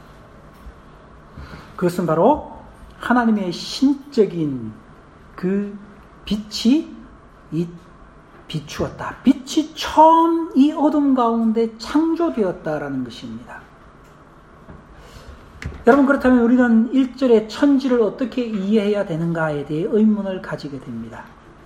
그것은 바로 하나님의 신적인 그 빛이 이 비추었다. 빛이 처음 이 어둠 가운데 창조되었다라는 것입니다. 여러분, 그렇다면 우리는 일 절의 천지를 어떻게 이해해야 되는가에 대해 의문을 가지게 됩니다.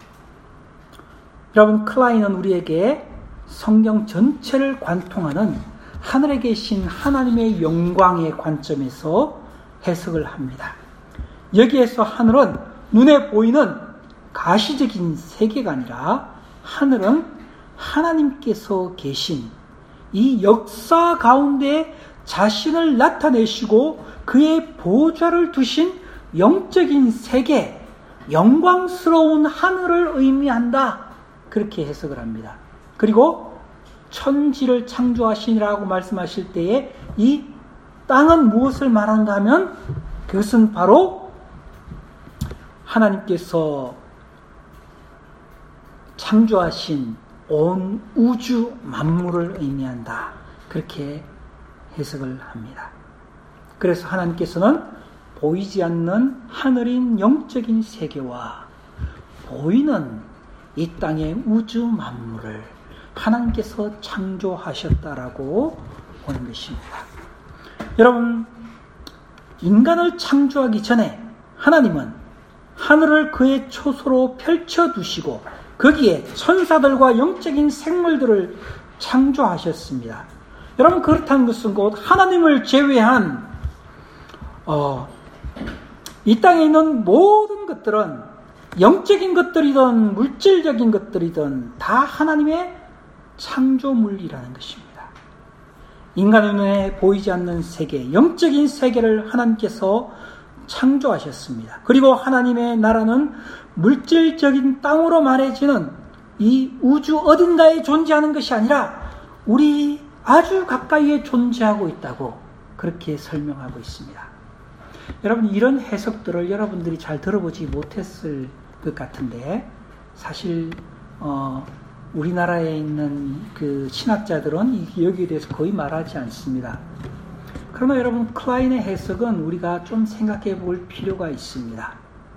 여러분, 클라인은 우리에게 성경 전체를 관통하는 하늘에 계신 하나님의 영광의 관점에서 해석을 합니다. 여기에서 하늘은 눈에 보이는 가시적인 세계가 아니라 하늘은 하나님께서 계신 이 역사 가운데 자신을 나타내시고 그의 보좌를 두신 영적인 세계, 영광스러운 하늘을 의미한다. 그렇게 해석을 합니다. 그리고 천지를 창조하시니라고 말씀하실 때에 이 땅은 무엇을 말하는가 하면 그것은 바로 하나님께서 창조하신 온 우주 만물을 의미한다. 그렇게 해석을 합니다. 그래서 하나님께서는 보이지 않는 하늘인 영적인 세계와 보이는 이 땅의 우주 만물을 하나님께서 창조하셨다라고 보는 것입니다. 여러분, 인간을 창조하기 전에 하나님은 하늘을 그의 초소로 펼쳐두시고 거기에 천사들과 영적인 생물들을 창조하셨습니다. 여러분, 그렇다는 것은 곧 하나님을 제외한 어, 이 땅에 있는 모든 것들은 영적인 것들이든 물질적인 것들이든 다 하나님의 창조물이라는 것입니다. 인간의 눈에 보이지 않는 세계, 영적인 세계를 하나님께서 창조하셨습니다. 그리고 하나님의 나라는 물질적인 땅으로 말해지는 이 우주 어딘가에 존재하는 것이 아니라 우리 아주 가까이에 존재하고 있다고 그렇게 설명하고 있습니다. 여러분, 이런 해석들을 여러분들이 잘 들어보지 못했을 것 같은데 사실 어, 우리나라에 있는 그 신학자들은 여기에 대해서 거의 말하지 않습니다. 그러나 여러분, 클라인의 해석은 우리가 좀 생각해 볼 필요가 있습니다.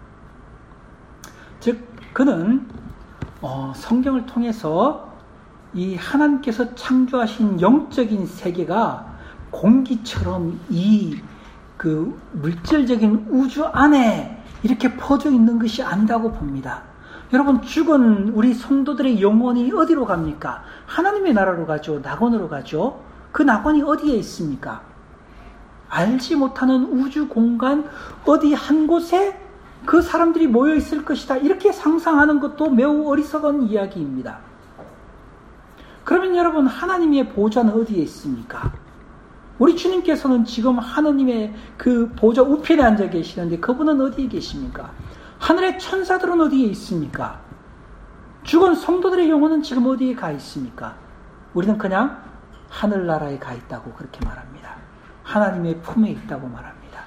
즉, 그는 어, 성경을 통해서 이 하나님께서 창조하신 영적인 세계가 공기처럼 이 그 물질적인 우주 안에 이렇게 퍼져 있는 것이 아니라고 봅니다. 여러분, 죽은 우리 성도들의 영혼이 어디로 갑니까? 하나님의 나라로 가죠. 낙원으로 가죠. 그 낙원이 어디에 있습니까? 알지 못하는 우주 공간 어디 한 곳에 그 사람들이 모여 있을 것이다. 이렇게 상상하는 것도 매우 어리석은 이야기입니다. 그러면 여러분, 하나님의 보좌는 어디에 있습니까? 우리 주님께서는 지금 하나님의 그 보좌 우편에 앉아 계시는데 그분은 어디에 계십니까? 하늘의 천사들은 어디에 있습니까? 죽은 성도들의 영혼은 지금 어디에 가 있습니까? 우리는 그냥 하늘나라에 가 있다고 그렇게 말합니다. 하나님의 품에 있다고 말합니다.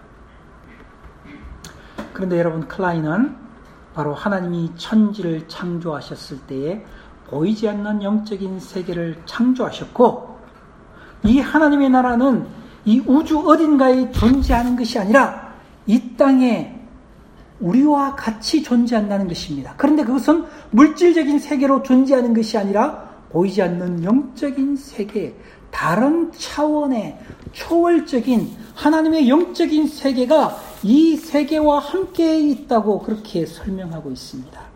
그런데 여러분, 클라인은 바로 하나님이 천지를 창조하셨을 때에 보이지 않는 영적인 세계를 창조하셨고, 이 하나님의 나라는 이 우주 어딘가에 존재하는 것이 아니라 이 땅에 우리와 같이 존재한다는 것입니다. 그런데 그것은 물질적인 세계로 존재하는 것이 아니라 보이지 않는 영적인 세계, 다른 차원의 초월적인 하나님의 영적인 세계가 이 세계와 함께 있다고 그렇게 설명하고 있습니다.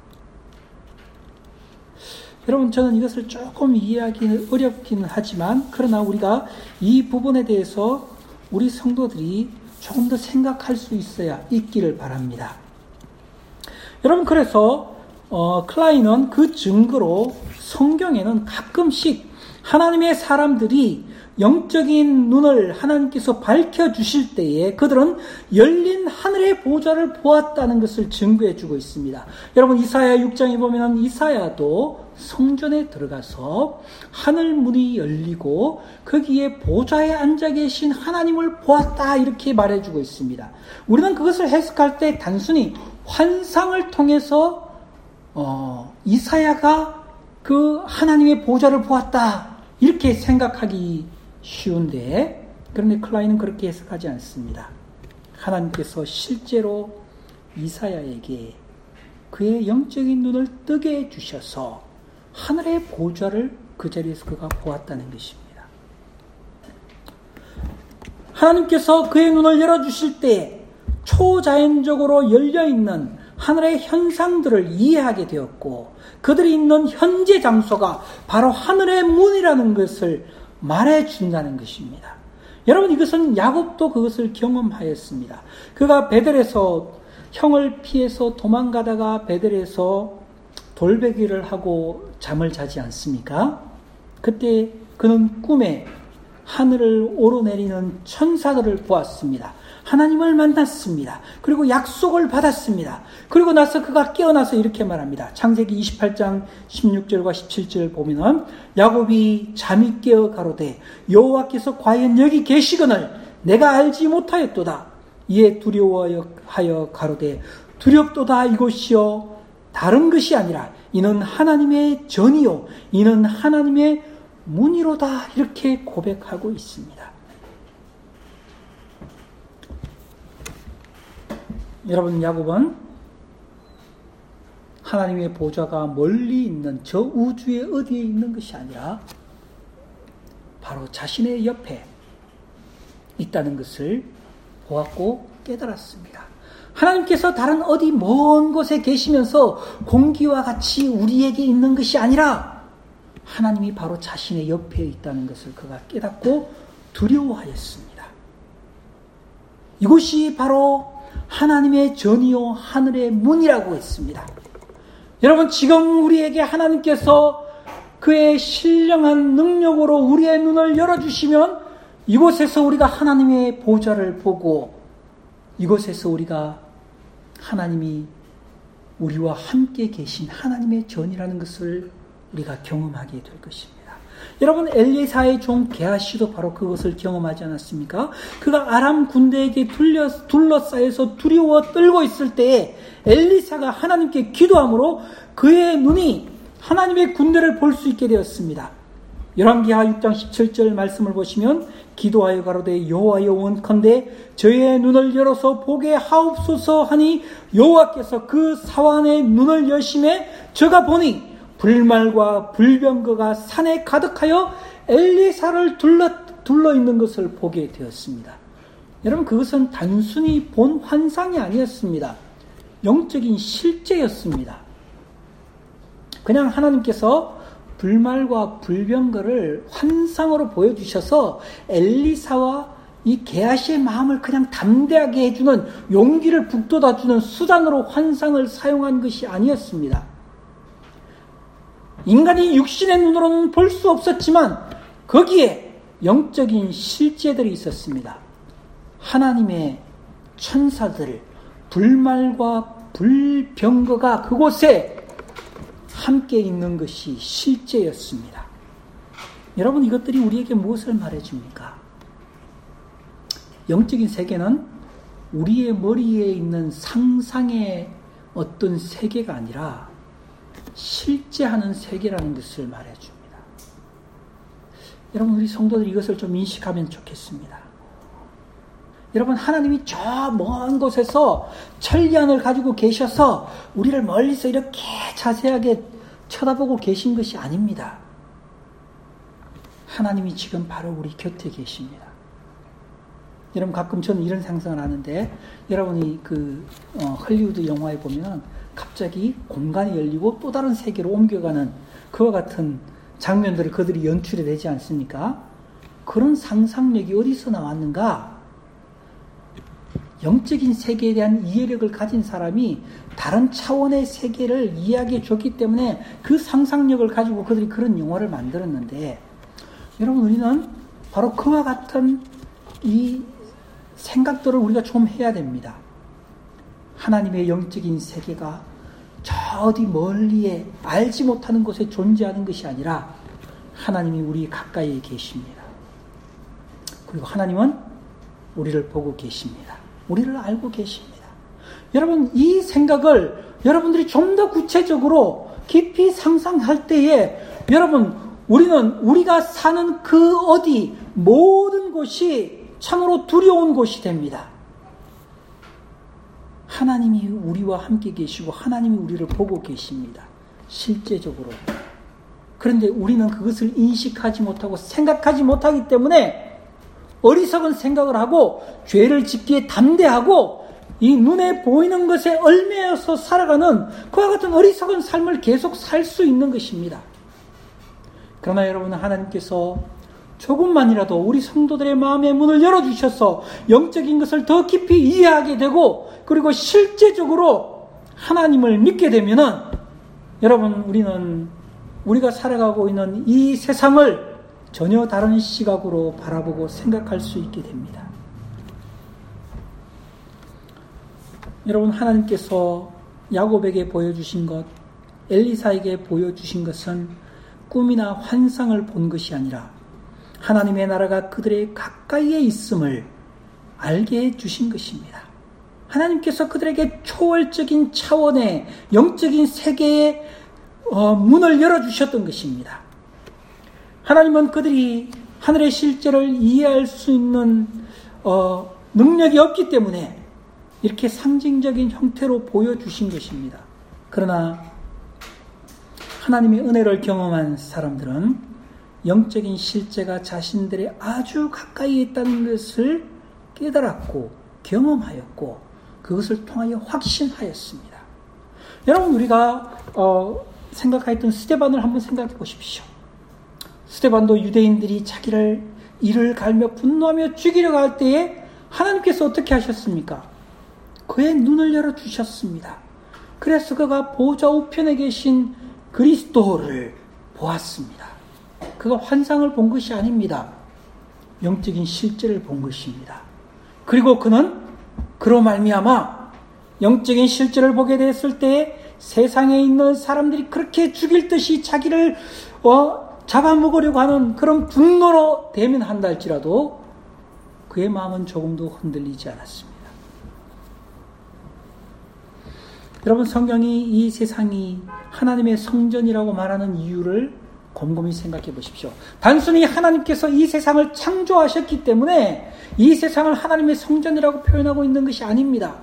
여러분, 저는 이것을 조금 이해하기는 어렵기는 하지만 그러나 우리가 이 부분에 대해서 우리 성도들이 조금 더 생각할 수 있어야 있기를 바랍니다. 여러분, 그래서 어, 클라인은 그 증거로 성경에는 가끔씩 하나님의 사람들이 영적인 눈을 하나님께서 밝혀주실 때에 그들은 열린 하늘의 보좌를 보았다는 것을 증거해 주고 있습니다. 여러분, 이사야 육 장에 보면 이사야도 성전에 들어가서 하늘 문이 열리고 거기에 보좌에 앉아 계신 하나님을 보았다 이렇게 말해주고 있습니다. 우리는 그것을 해석할 때 단순히 환상을 통해서 어, 이사야가 그 하나님의 보좌를 보았다 이렇게 생각하기 쉬운데, 그런데 클라인은 그렇게 해석하지 않습니다. 하나님께서 실제로 이사야에게 그의 영적인 눈을 뜨게 해주셔서 하늘의 보좌를 그 자리에서 그가 보았다는 것입니다. 하나님께서 그의 눈을 열어주실 때 초자연적으로 열려있는 하늘의 현상들을 이해하게 되었고, 그들이 있는 현재 장소가 바로 하늘의 문이라는 것을 말해준다는 것입니다. 여러분, 이것은 야곱도 그것을 경험하였습니다. 그가 베델에서 형을 피해서 도망가다가 베델에서 돌베개를 하고 잠을 자지 않습니까? 그때 그는 꿈에 하늘을 오르내리는 천사들을 보았습니다. 하나님을 만났습니다. 그리고 약속을 받았습니다. 그리고 나서 그가 깨어나서 이렇게 말합니다. 창세기 이십팔 장 십육 절과 십칠 절 보면은 야곱이 잠이 깨어 가로되 여호와께서 과연 여기 계시거늘 내가 알지 못하였도다. 이에 두려워하여 가로되 두렵도다 이곳이요 다른 것이 아니라 이는 하나님의 전이요 이는 하나님의 문이로다 이렇게 고백하고 있습니다. 여러분, 야곱은 하나님의 보좌가 멀리 있는 저 우주의 어디에 있는 것이 아니라 바로 자신의 옆에 있다는 것을 보았고 깨달았습니다. 하나님께서 다른 어디 먼 곳에 계시면서 공기와 같이 우리에게 있는 것이 아니라 하나님이 바로 자신의 옆에 있다는 것을 그가 깨닫고 두려워하였습니다. 이곳이 바로 하나님의 전이요 하늘의 문이라고 했습니다. 여러분, 지금 우리에게 하나님께서 그의 신령한 능력으로 우리의 눈을 열어주시면 이곳에서 우리가 하나님의 보좌를 보고 이곳에서 우리가 하나님이 우리와 함께 계신 하나님의 전이라는 것을 우리가 경험하게 될 것입니다. 여러분, 엘리사의 종 게하시도 바로 그것을 경험하지 않았습니까? 그가 아람 군대에게 둘러, 둘러싸여서 두려워 떨고 있을 때에 엘리사가 하나님께 기도함으로 그의 눈이 하나님의 군대를 볼 수 있게 되었습니다. 열왕기하 육 장 십칠 절 말씀을 보시면 기도하여 가로되 여호와여 원컨대 저의 눈을 열어서 보게 하옵소서 하니 여호와께서 그 사환의 눈을 여심해 저가 보니 불말과 불병거가 산에 가득하여 엘리사를 둘러, 둘러 있는 것을 보게 되었습니다. 여러분, 그것은 단순히 본 환상이 아니었습니다. 영적인 실제였습니다. 그냥 하나님께서 불말과 불병거를 환상으로 보여주셔서 엘리사와 이 게하시의 마음을 그냥 담대하게 해주는, 용기를 북돋아주는 수단으로 환상을 사용한 것이 아니었습니다. 인간이 육신의 눈으로는 볼 수 없었지만 거기에 영적인 실제들이 있었습니다. 하나님의 천사들, 불말과 불병거가 그곳에 함께 있는 것이 실제였습니다. 여러분, 이것들이 우리에게 무엇을 말해줍니까? 영적인 세계는 우리의 머리에 있는 상상의 어떤 세계가 아니라 실제하는 세계라는 것을 말해줍니다. 여러분, 우리 성도들이 이것을 좀 인식하면 좋겠습니다. 여러분, 하나님이 저 먼 곳에서 천리안을 가지고 계셔서 우리를 멀리서 이렇게 자세하게 쳐다보고 계신 것이 아닙니다. 하나님이 지금 바로 우리 곁에 계십니다. 여러분, 가끔 저는 이런 상상을 하는데, 여러분이 그 어, 헐리우드 영화에 보면 갑자기 공간이 열리고 또 다른 세계로 옮겨가는 그와 같은 장면들을 그들이 연출이 되지 않습니까? 그런 상상력이 어디서 나왔는가? 영적인 세계에 대한 이해력을 가진 사람이 다른 차원의 세계를 이야기해 줬기 때문에 그 상상력을 가지고 그들이 그런 영화를 만들었는데, 여러분, 우리는 바로 그와 같은 이 생각들을 우리가 좀 해야 됩니다. 하나님의 영적인 세계가 저 저 어디 멀리에 알지 못하는 곳에 존재하는 것이 아니라 하나님이 우리 가까이에 계십니다. 그리고 하나님은 우리를 보고 계십니다. 우리를 알고 계십니다. 여러분, 이 생각을 여러분들이 좀 더 구체적으로 깊이 상상할 때에 여러분, 우리는 우리가 사는 그 어디 모든 곳이 참으로 두려운 곳이 됩니다. 하나님이 우리와 함께 계시고 하나님이 우리를 보고 계십니다. 실제적으로. 그런데 우리는 그것을 인식하지 못하고 생각하지 못하기 때문에 어리석은 생각을 하고 죄를 짓기에 담대하고 이 눈에 보이는 것에 얽매여서 살아가는 그와 같은 어리석은 삶을 계속 살 수 있는 것입니다. 그러나 여러분, 하나님께서 조금만이라도 우리 성도들의 마음의 문을 열어주셔서 영적인 것을 더 깊이 이해하게 되고 그리고 실제적으로 하나님을 믿게 되면은 여러분, 우리는 우리가 살아가고 있는 이 세상을 전혀 다른 시각으로 바라보고 생각할 수 있게 됩니다. 여러분, 하나님께서 야곱에게 보여주신 것, 엘리사에게 보여주신 것은 꿈이나 환상을 본 것이 아니라 하나님의 나라가 그들의 가까이에 있음을 알게 해주신 것입니다. 하나님께서 그들에게 초월적인 차원의 영적인 세계의 어, 문을 열어주셨던 것입니다. 하나님은 그들이 하늘의 실제를 이해할 수 있는 어, 능력이 없기 때문에 이렇게 상징적인 형태로 보여주신 것입니다. 그러나 하나님의 은혜를 경험한 사람들은 영적인 실제가 자신들의 아주 가까이에 있다는 것을 깨달았고 경험하였고 그것을 통하여 확신하였습니다. 여러분, 우리가 어, 생각하였던 스데반을 한번 생각해 보십시오. 스데반도 유대인들이 자기를 이를 갈며 분노하며 죽이려고 할 때에 하나님께서 어떻게 하셨습니까? 그의 눈을 열어주셨습니다. 그래서 그가 보좌 우편에 계신 그리스도를 보았습니다. 그가 환상을 본 것이 아닙니다. 영적인 실제를 본 것입니다. 그리고 그는 그로 말미암아 영적인 실제를 보게 됐을 때 세상에 있는 사람들이 그렇게 죽일 듯이 자기를 어, 잡아먹으려고 하는 그런 분노로 대면한다 할지라도 그의 마음은 조금도 흔들리지 않았습니다. 여러분, 성경이 이 세상이 하나님의 성전이라고 말하는 이유를 곰곰이 생각해 보십시오. 단순히 하나님께서 이 세상을 창조하셨기 때문에 이 세상을 하나님의 성전이라고 표현하고 있는 것이 아닙니다.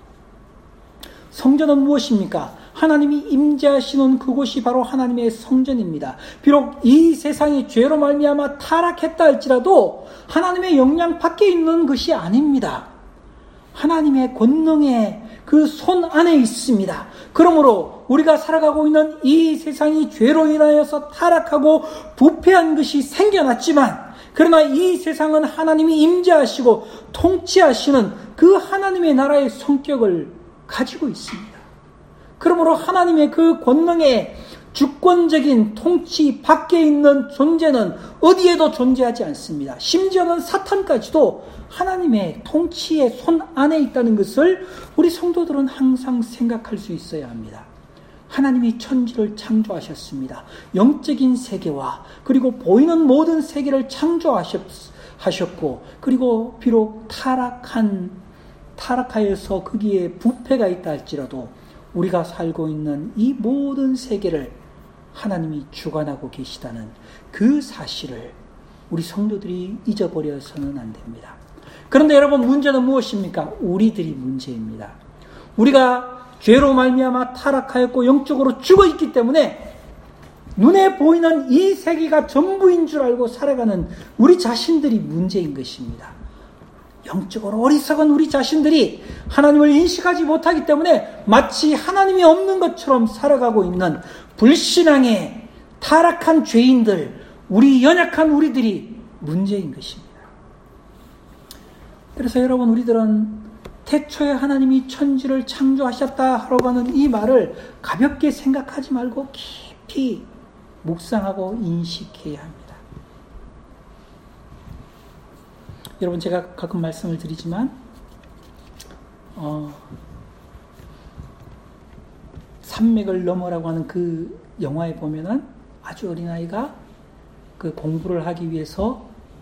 성전은 무엇입니까? 하나님이 임재하시는 그곳이 바로 하나님의 성전입니다. 비록 이 세상이 죄로 말미암아 타락했다 할지라도 하나님의 영향 밖에 있는 것이 아닙니다. 하나님의 권능의 그 손 안에 있습니다. 그러므로 우리가 살아가고 있는 이 세상이 죄로 인하여서 타락하고 부패한 것이 생겨났지만 그러나 이 세상은 하나님이 임재하시고 통치하시는 그 하나님의 나라의 성격을 가지고 있습니다. 그러므로 하나님의 그 권능의 주권적인 통치 밖에 있는 존재는 어디에도 존재하지 않습니다. 심지어는 사탄까지도 하나님의 통치의 손 안에 있다는 것을 우리 성도들은 항상 생각할 수 있어야 합니다. 하나님이 천지를 창조하셨습니다. 영적인 세계와 그리고 보이는 모든 세계를 창조하셨고 그리고 비록 타락한 타락하여서 거기에 부패가 있다 할지라도 우리가 살고 있는 이 모든 세계를 하나님이 주관하고 계시다는 그 사실을 우리 성도들이 잊어버려서는 안 됩니다. 그런데 여러분, 문제는 무엇입니까? 우리들이 문제입니다. 우리가 죄로 말미암아 타락하였고 영적으로 죽어있기 때문에 눈에 보이는 이 세계가 전부인 줄 알고 살아가는 우리 자신들이 문제인 것입니다. 영적으로 어리석은 우리 자신들이 하나님을 인식하지 못하기 때문에 마치 하나님이 없는 것처럼 살아가고 있는 불신앙의 타락한 죄인들, 우리 연약한 우리들이 문제인 것입니다. 그래서 여러분, 우리들은 태초에 하나님이 천지를 창조하셨다라고 하는 이 말을 가볍게 생각하지 말고 깊이 묵상하고 인식해야 합니다. 여러분, 제가 가끔 말씀을 드리지만 어, 산맥을 넘어라고 하는 그 영화에 보면은 아주 어린아이가 그 공부를 하기 위해서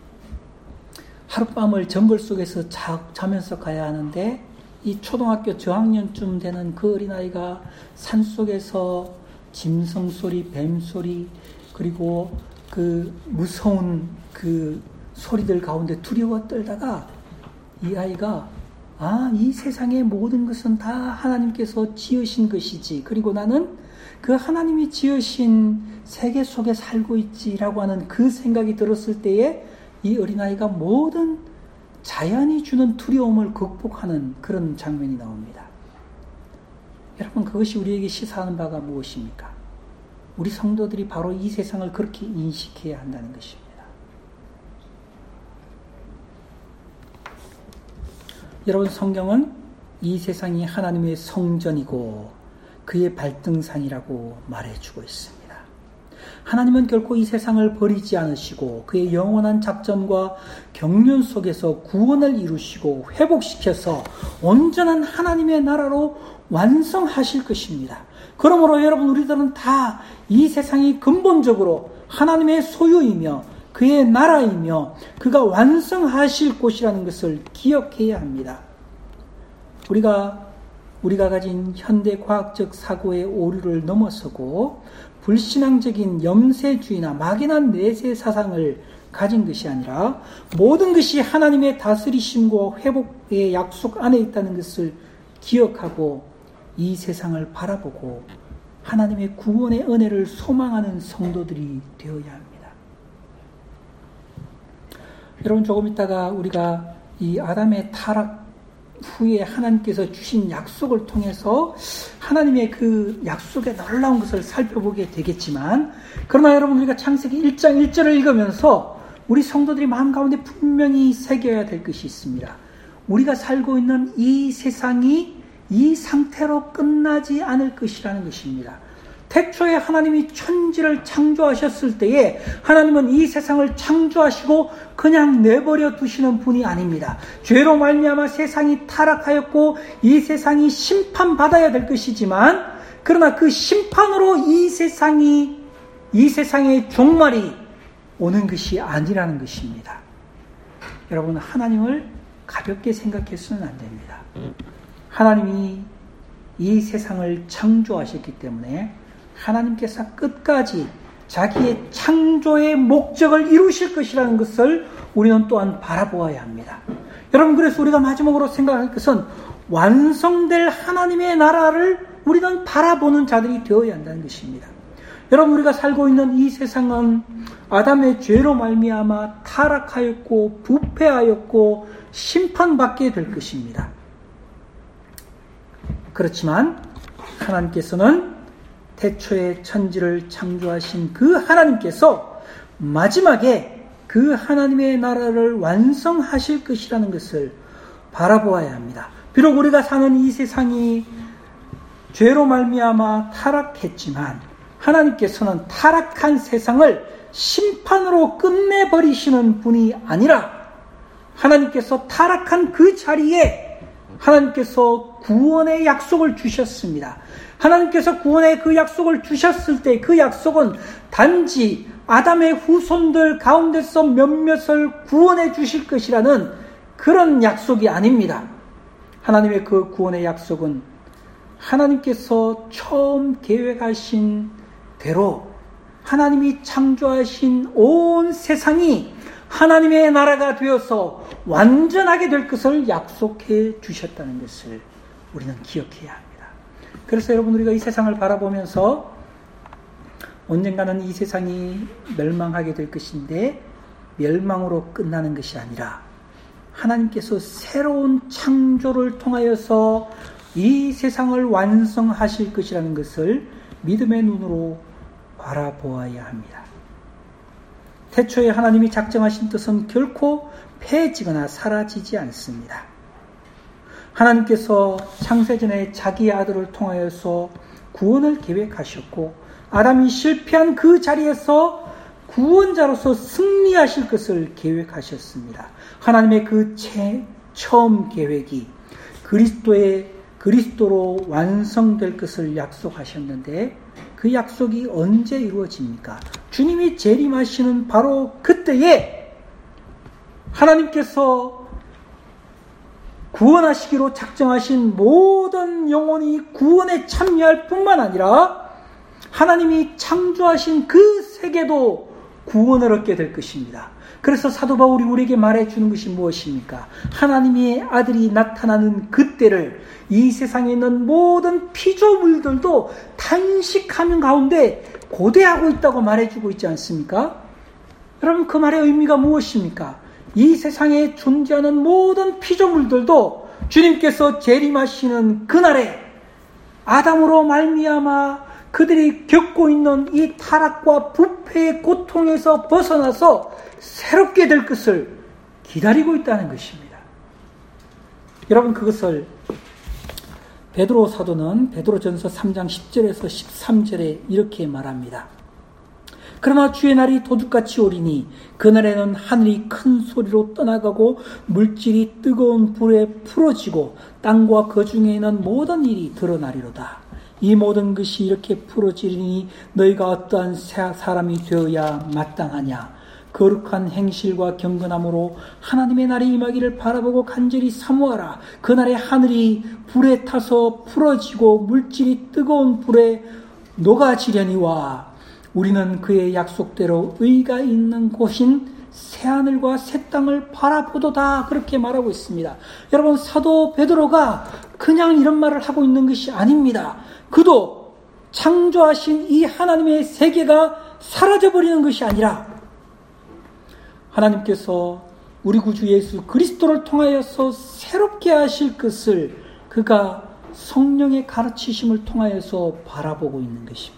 하룻밤을 정글 속에서 자, 자면서 가야 하는데 이 초등학교 저학년쯤 되는 그 어린아이가 산속에서 짐승 소리, 뱀 소리, 그리고 그 무서운 그 소리들 가운데 두려워 떨다가 이 아이가 아, 이 세상의 모든 것은 다 하나님께서 지으신 것이지. 그리고 나는 그 하나님이 지으신 세계 속에 살고 있지라고 하는 그 생각이 들었을 때에 이 어린아이가 모든 자연이 주는 두려움을 극복하는 그런 장면이 나옵니다. 여러분, 그것이 우리에게 시사하는 바가 무엇입니까? 우리 성도들이 바로 이 세상을 그렇게 인식해야 한다는 것입니다. 여러분, 성경은 이 세상이 하나님의 성전이고 그의 발등상이라고 말해주고 있습니다. 하나님은 결코 이 세상을 버리지 않으시고 그의 영원한 작전과 경륜 속에서 구원을 이루시고 회복시켜서 온전한 하나님의 나라로 완성하실 것입니다. 그러므로 여러분, 우리들은 다 이 세상이 근본적으로 하나님의 소유이며 그의 나라이며 그가 완성하실 곳이라는 것을 기억해야 합니다. 우리가 우리가 가진 현대 과학적 사고의 오류를 넘어서고 불신앙적인 염세주의나 막연한 내세 사상을 가진 것이 아니라 모든 것이 하나님의 다스리심과 회복의 약속 안에 있다는 것을 기억하고 이 세상을 바라보고 하나님의 구원의 은혜를 소망하는 성도들이 되어야 합니다. 여러분, 조금 있다가 우리가 이 아담의 타락 후에 하나님께서 주신 약속을 통해서 하나님의 그 약속에 놀라운 것을 살펴보게 되겠지만, 그러나 여러분, 우리가 창세기 일 장 일 절을 읽으면서 우리 성도들이 마음 가운데 분명히 새겨야 될 것이 있습니다. 우리가 살고 있는 이 세상이 이 상태로 끝나지 않을 것이라는 것입니다. 태초에 하나님이 천지를 창조하셨을 때에 하나님은 이 세상을 창조하시고 그냥 내버려 두시는 분이 아닙니다. 죄로 말미암아 세상이 타락하였고 이 세상이 심판받아야 될 것이지만, 그러나 그 심판으로 이 세상이 이 세상의 종말이 오는 것이 아니라는 것입니다. 여러분, 하나님을 가볍게 생각해서는 안 됩니다. 하나님이 이 세상을 창조하셨기 때문에 하나님께서 끝까지 자기의 창조의 목적을 이루실 것이라는 것을 우리는 또한 바라보아야 합니다. 여러분, 그래서 우리가 마지막으로 생각할 것은 완성될 하나님의 나라를 우리는 바라보는 자들이 되어야 한다는 것입니다. 여러분, 우리가 살고 있는 이 세상은 아담의 죄로 말미암아 타락하였고 부패하였고 심판받게 될 것입니다. 그렇지만 하나님께서는 태초에 천지를 창조하신 그 하나님께서 마지막에 그 하나님의 나라를 완성하실 것이라는 것을 바라보아야 합니다. 비록 우리가 사는 이 세상이 죄로 말미암아 타락했지만 하나님께서는 타락한 세상을 심판으로 끝내버리시는 분이 아니라 하나님께서 타락한 그 자리에 하나님께서 구원의 약속을 주셨습니다. 하나님께서 구원의 그 약속을 주셨을 때 그 약속은 단지 아담의 후손들 가운데서 몇몇을 구원해 주실 것이라는 그런 약속이 아닙니다. 하나님의 그 구원의 약속은 하나님께서 처음 계획하신 대로 하나님이 창조하신 온 세상이 하나님의 나라가 되어서 완전하게 될 것을 약속해 주셨다는 것을 우리는 기억해야 합니다. 그래서 여러분, 우리가 이 세상을 바라보면서 언젠가는 이 세상이 멸망하게 될 것인데 멸망으로 끝나는 것이 아니라 하나님께서 새로운 창조를 통하여서 이 세상을 완성하실 것이라는 것을 믿음의 눈으로 바라보아야 합니다. 태초에 하나님이 작정하신 뜻은 결코 폐해지거나 사라지지 않습니다. 하나님께서 창세전에 자기의 아들을 통하여서 구원을 계획하셨고 아담이 실패한 그 자리에서 구원자로서 승리하실 것을 계획하셨습니다. 하나님의 그 처음 계획이 그리스도의 그리스도로 완성될 것을 약속하셨는데 그 약속이 언제 이루어집니까? 주님이 재림하시는 바로 그때에 하나님께서 구원하시기로 작정하신 모든 영혼이 구원에 참여할 뿐만 아니라 하나님이 창조하신 그 세계도 구원을 얻게 될 것입니다. 그래서 사도 바울이 우리에게 말해주는 것이 무엇입니까? 하나님의 아들이 나타나는 그때를 이 세상에 있는 모든 피조물들도 탄식하는 가운데 고대하고 있다고 말해주고 있지 않습니까? 여러분, 그 말의 의미가 무엇입니까? 이 세상에 존재하는 모든 피조물들도 주님께서 재림하시는 그날에 아담으로 말미암아 그들이 겪고 있는 이 타락과 부패의 고통에서 벗어나서 새롭게 될 것을 기다리고 있다는 것입니다. 여러분, 그것을 베드로 사도는 베드로전서 삼 장 십 절에서 십삼 절에 이렇게 말합니다. 그러나 주의 날이 도둑같이 오리니 그날에는 하늘이 큰 소리로 떠나가고 물질이 뜨거운 불에 풀어지고 땅과 그 중에 있는 모든 일이 드러나리로다. 이 모든 것이 이렇게 풀어지리니 너희가 어떠한 사람이 되어야 마땅하냐. 거룩한 행실과 경건함으로 하나님의 날이 임하기를 바라보고 간절히 사모하라. 그날에 하늘이 불에 타서 풀어지고 물질이 뜨거운 불에 녹아지려니와 우리는 그의 약속대로 의가 있는 곳인 새하늘과 새 땅을 바라보도다. 그렇게 말하고 있습니다. 여러분, 사도 베드로가 그냥 이런 말을 하고 있는 것이 아닙니다. 그도 창조하신 이 하나님의 세계가 사라져버리는 것이 아니라 하나님께서 우리 구주 예수 그리스도를 통하여서 새롭게 하실 것을 그가 성령의 가르치심을 통하여서 바라보고 있는 것입니다.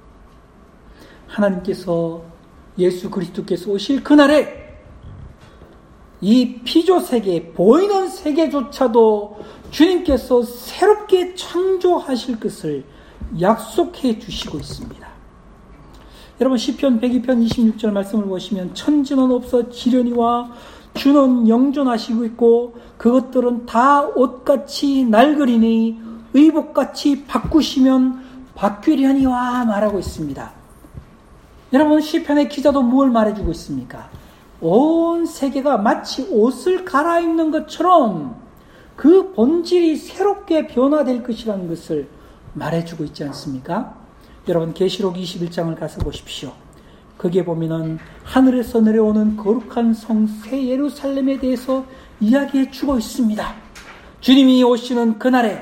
하나님께서 예수 그리스도께서 오실 그날에 이 피조 세계, 보이는 세계조차도 주님께서 새롭게 창조하실 것을 약속해 주시고 있습니다. 여러분, 시편 백이 편 이십육 절 말씀을 보시면 천지는 없어지려니와 주는 영존하시고 있고 그것들은 다 옷같이 낡으리니 의복같이 바꾸시면 바뀌려니와 말하고 있습니다. 여러분, 시편의 기자도 무엇을 말해주고 있습니까? 온 세계가 마치 옷을 갈아입는 것처럼 그 본질이 새롭게 변화될 것이라는 것을 말해주고 있지 않습니까? 여러분, 계시록 이십일 장을 가서 보십시오. 거기에 보면은 하늘에서 내려오는 거룩한 성 새 예루살렘에 대해서 이야기해 주고 있습니다. 주님이 오시는 그날에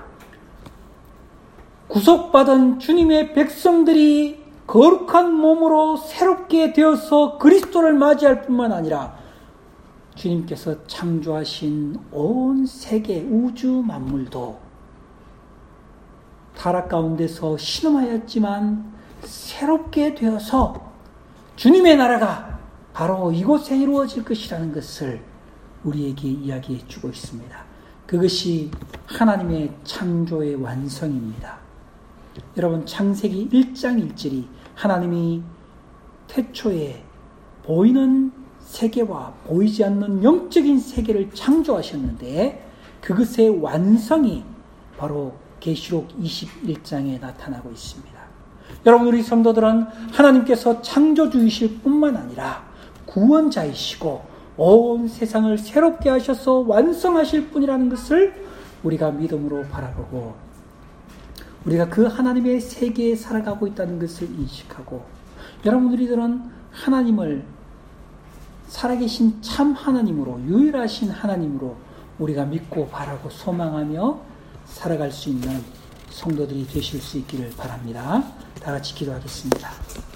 구속받은 주님의 백성들이 거룩한 몸으로 새롭게 되어서 그리스도를 맞이할 뿐만 아니라 주님께서 창조하신 온 세계 우주 만물도 타락 가운데서 신음하였지만 새롭게 되어서 주님의 나라가 바로 이곳에 이루어질 것이라는 것을 우리에게 이야기해 주고 있습니다. 그것이 하나님의 창조의 완성입니다. 여러분, 창세기 일 장 일 절이 하나님이 태초에 보이는 세계와 보이지 않는 영적인 세계를 창조하셨는데 그것의 완성이 바로 계시록 이십일 장에 나타나고 있습니다. 여러분, 우리 성도들은 하나님께서 창조주이실 뿐만 아니라 구원자이시고 온 세상을 새롭게 하셔서 완성하실 분이라는 것을 우리가 믿음으로 바라보고 우리가 그 하나님의 세계에 살아가고 있다는 것을 인식하고 여러분, 우리들은 하나님을 살아계신 참 하나님으로, 유일하신 하나님으로 우리가 믿고 바라고 소망하며 살아갈 수 있는 성도들이 되실 수 있기를 바랍니다. 다 같이 기도하겠습니다.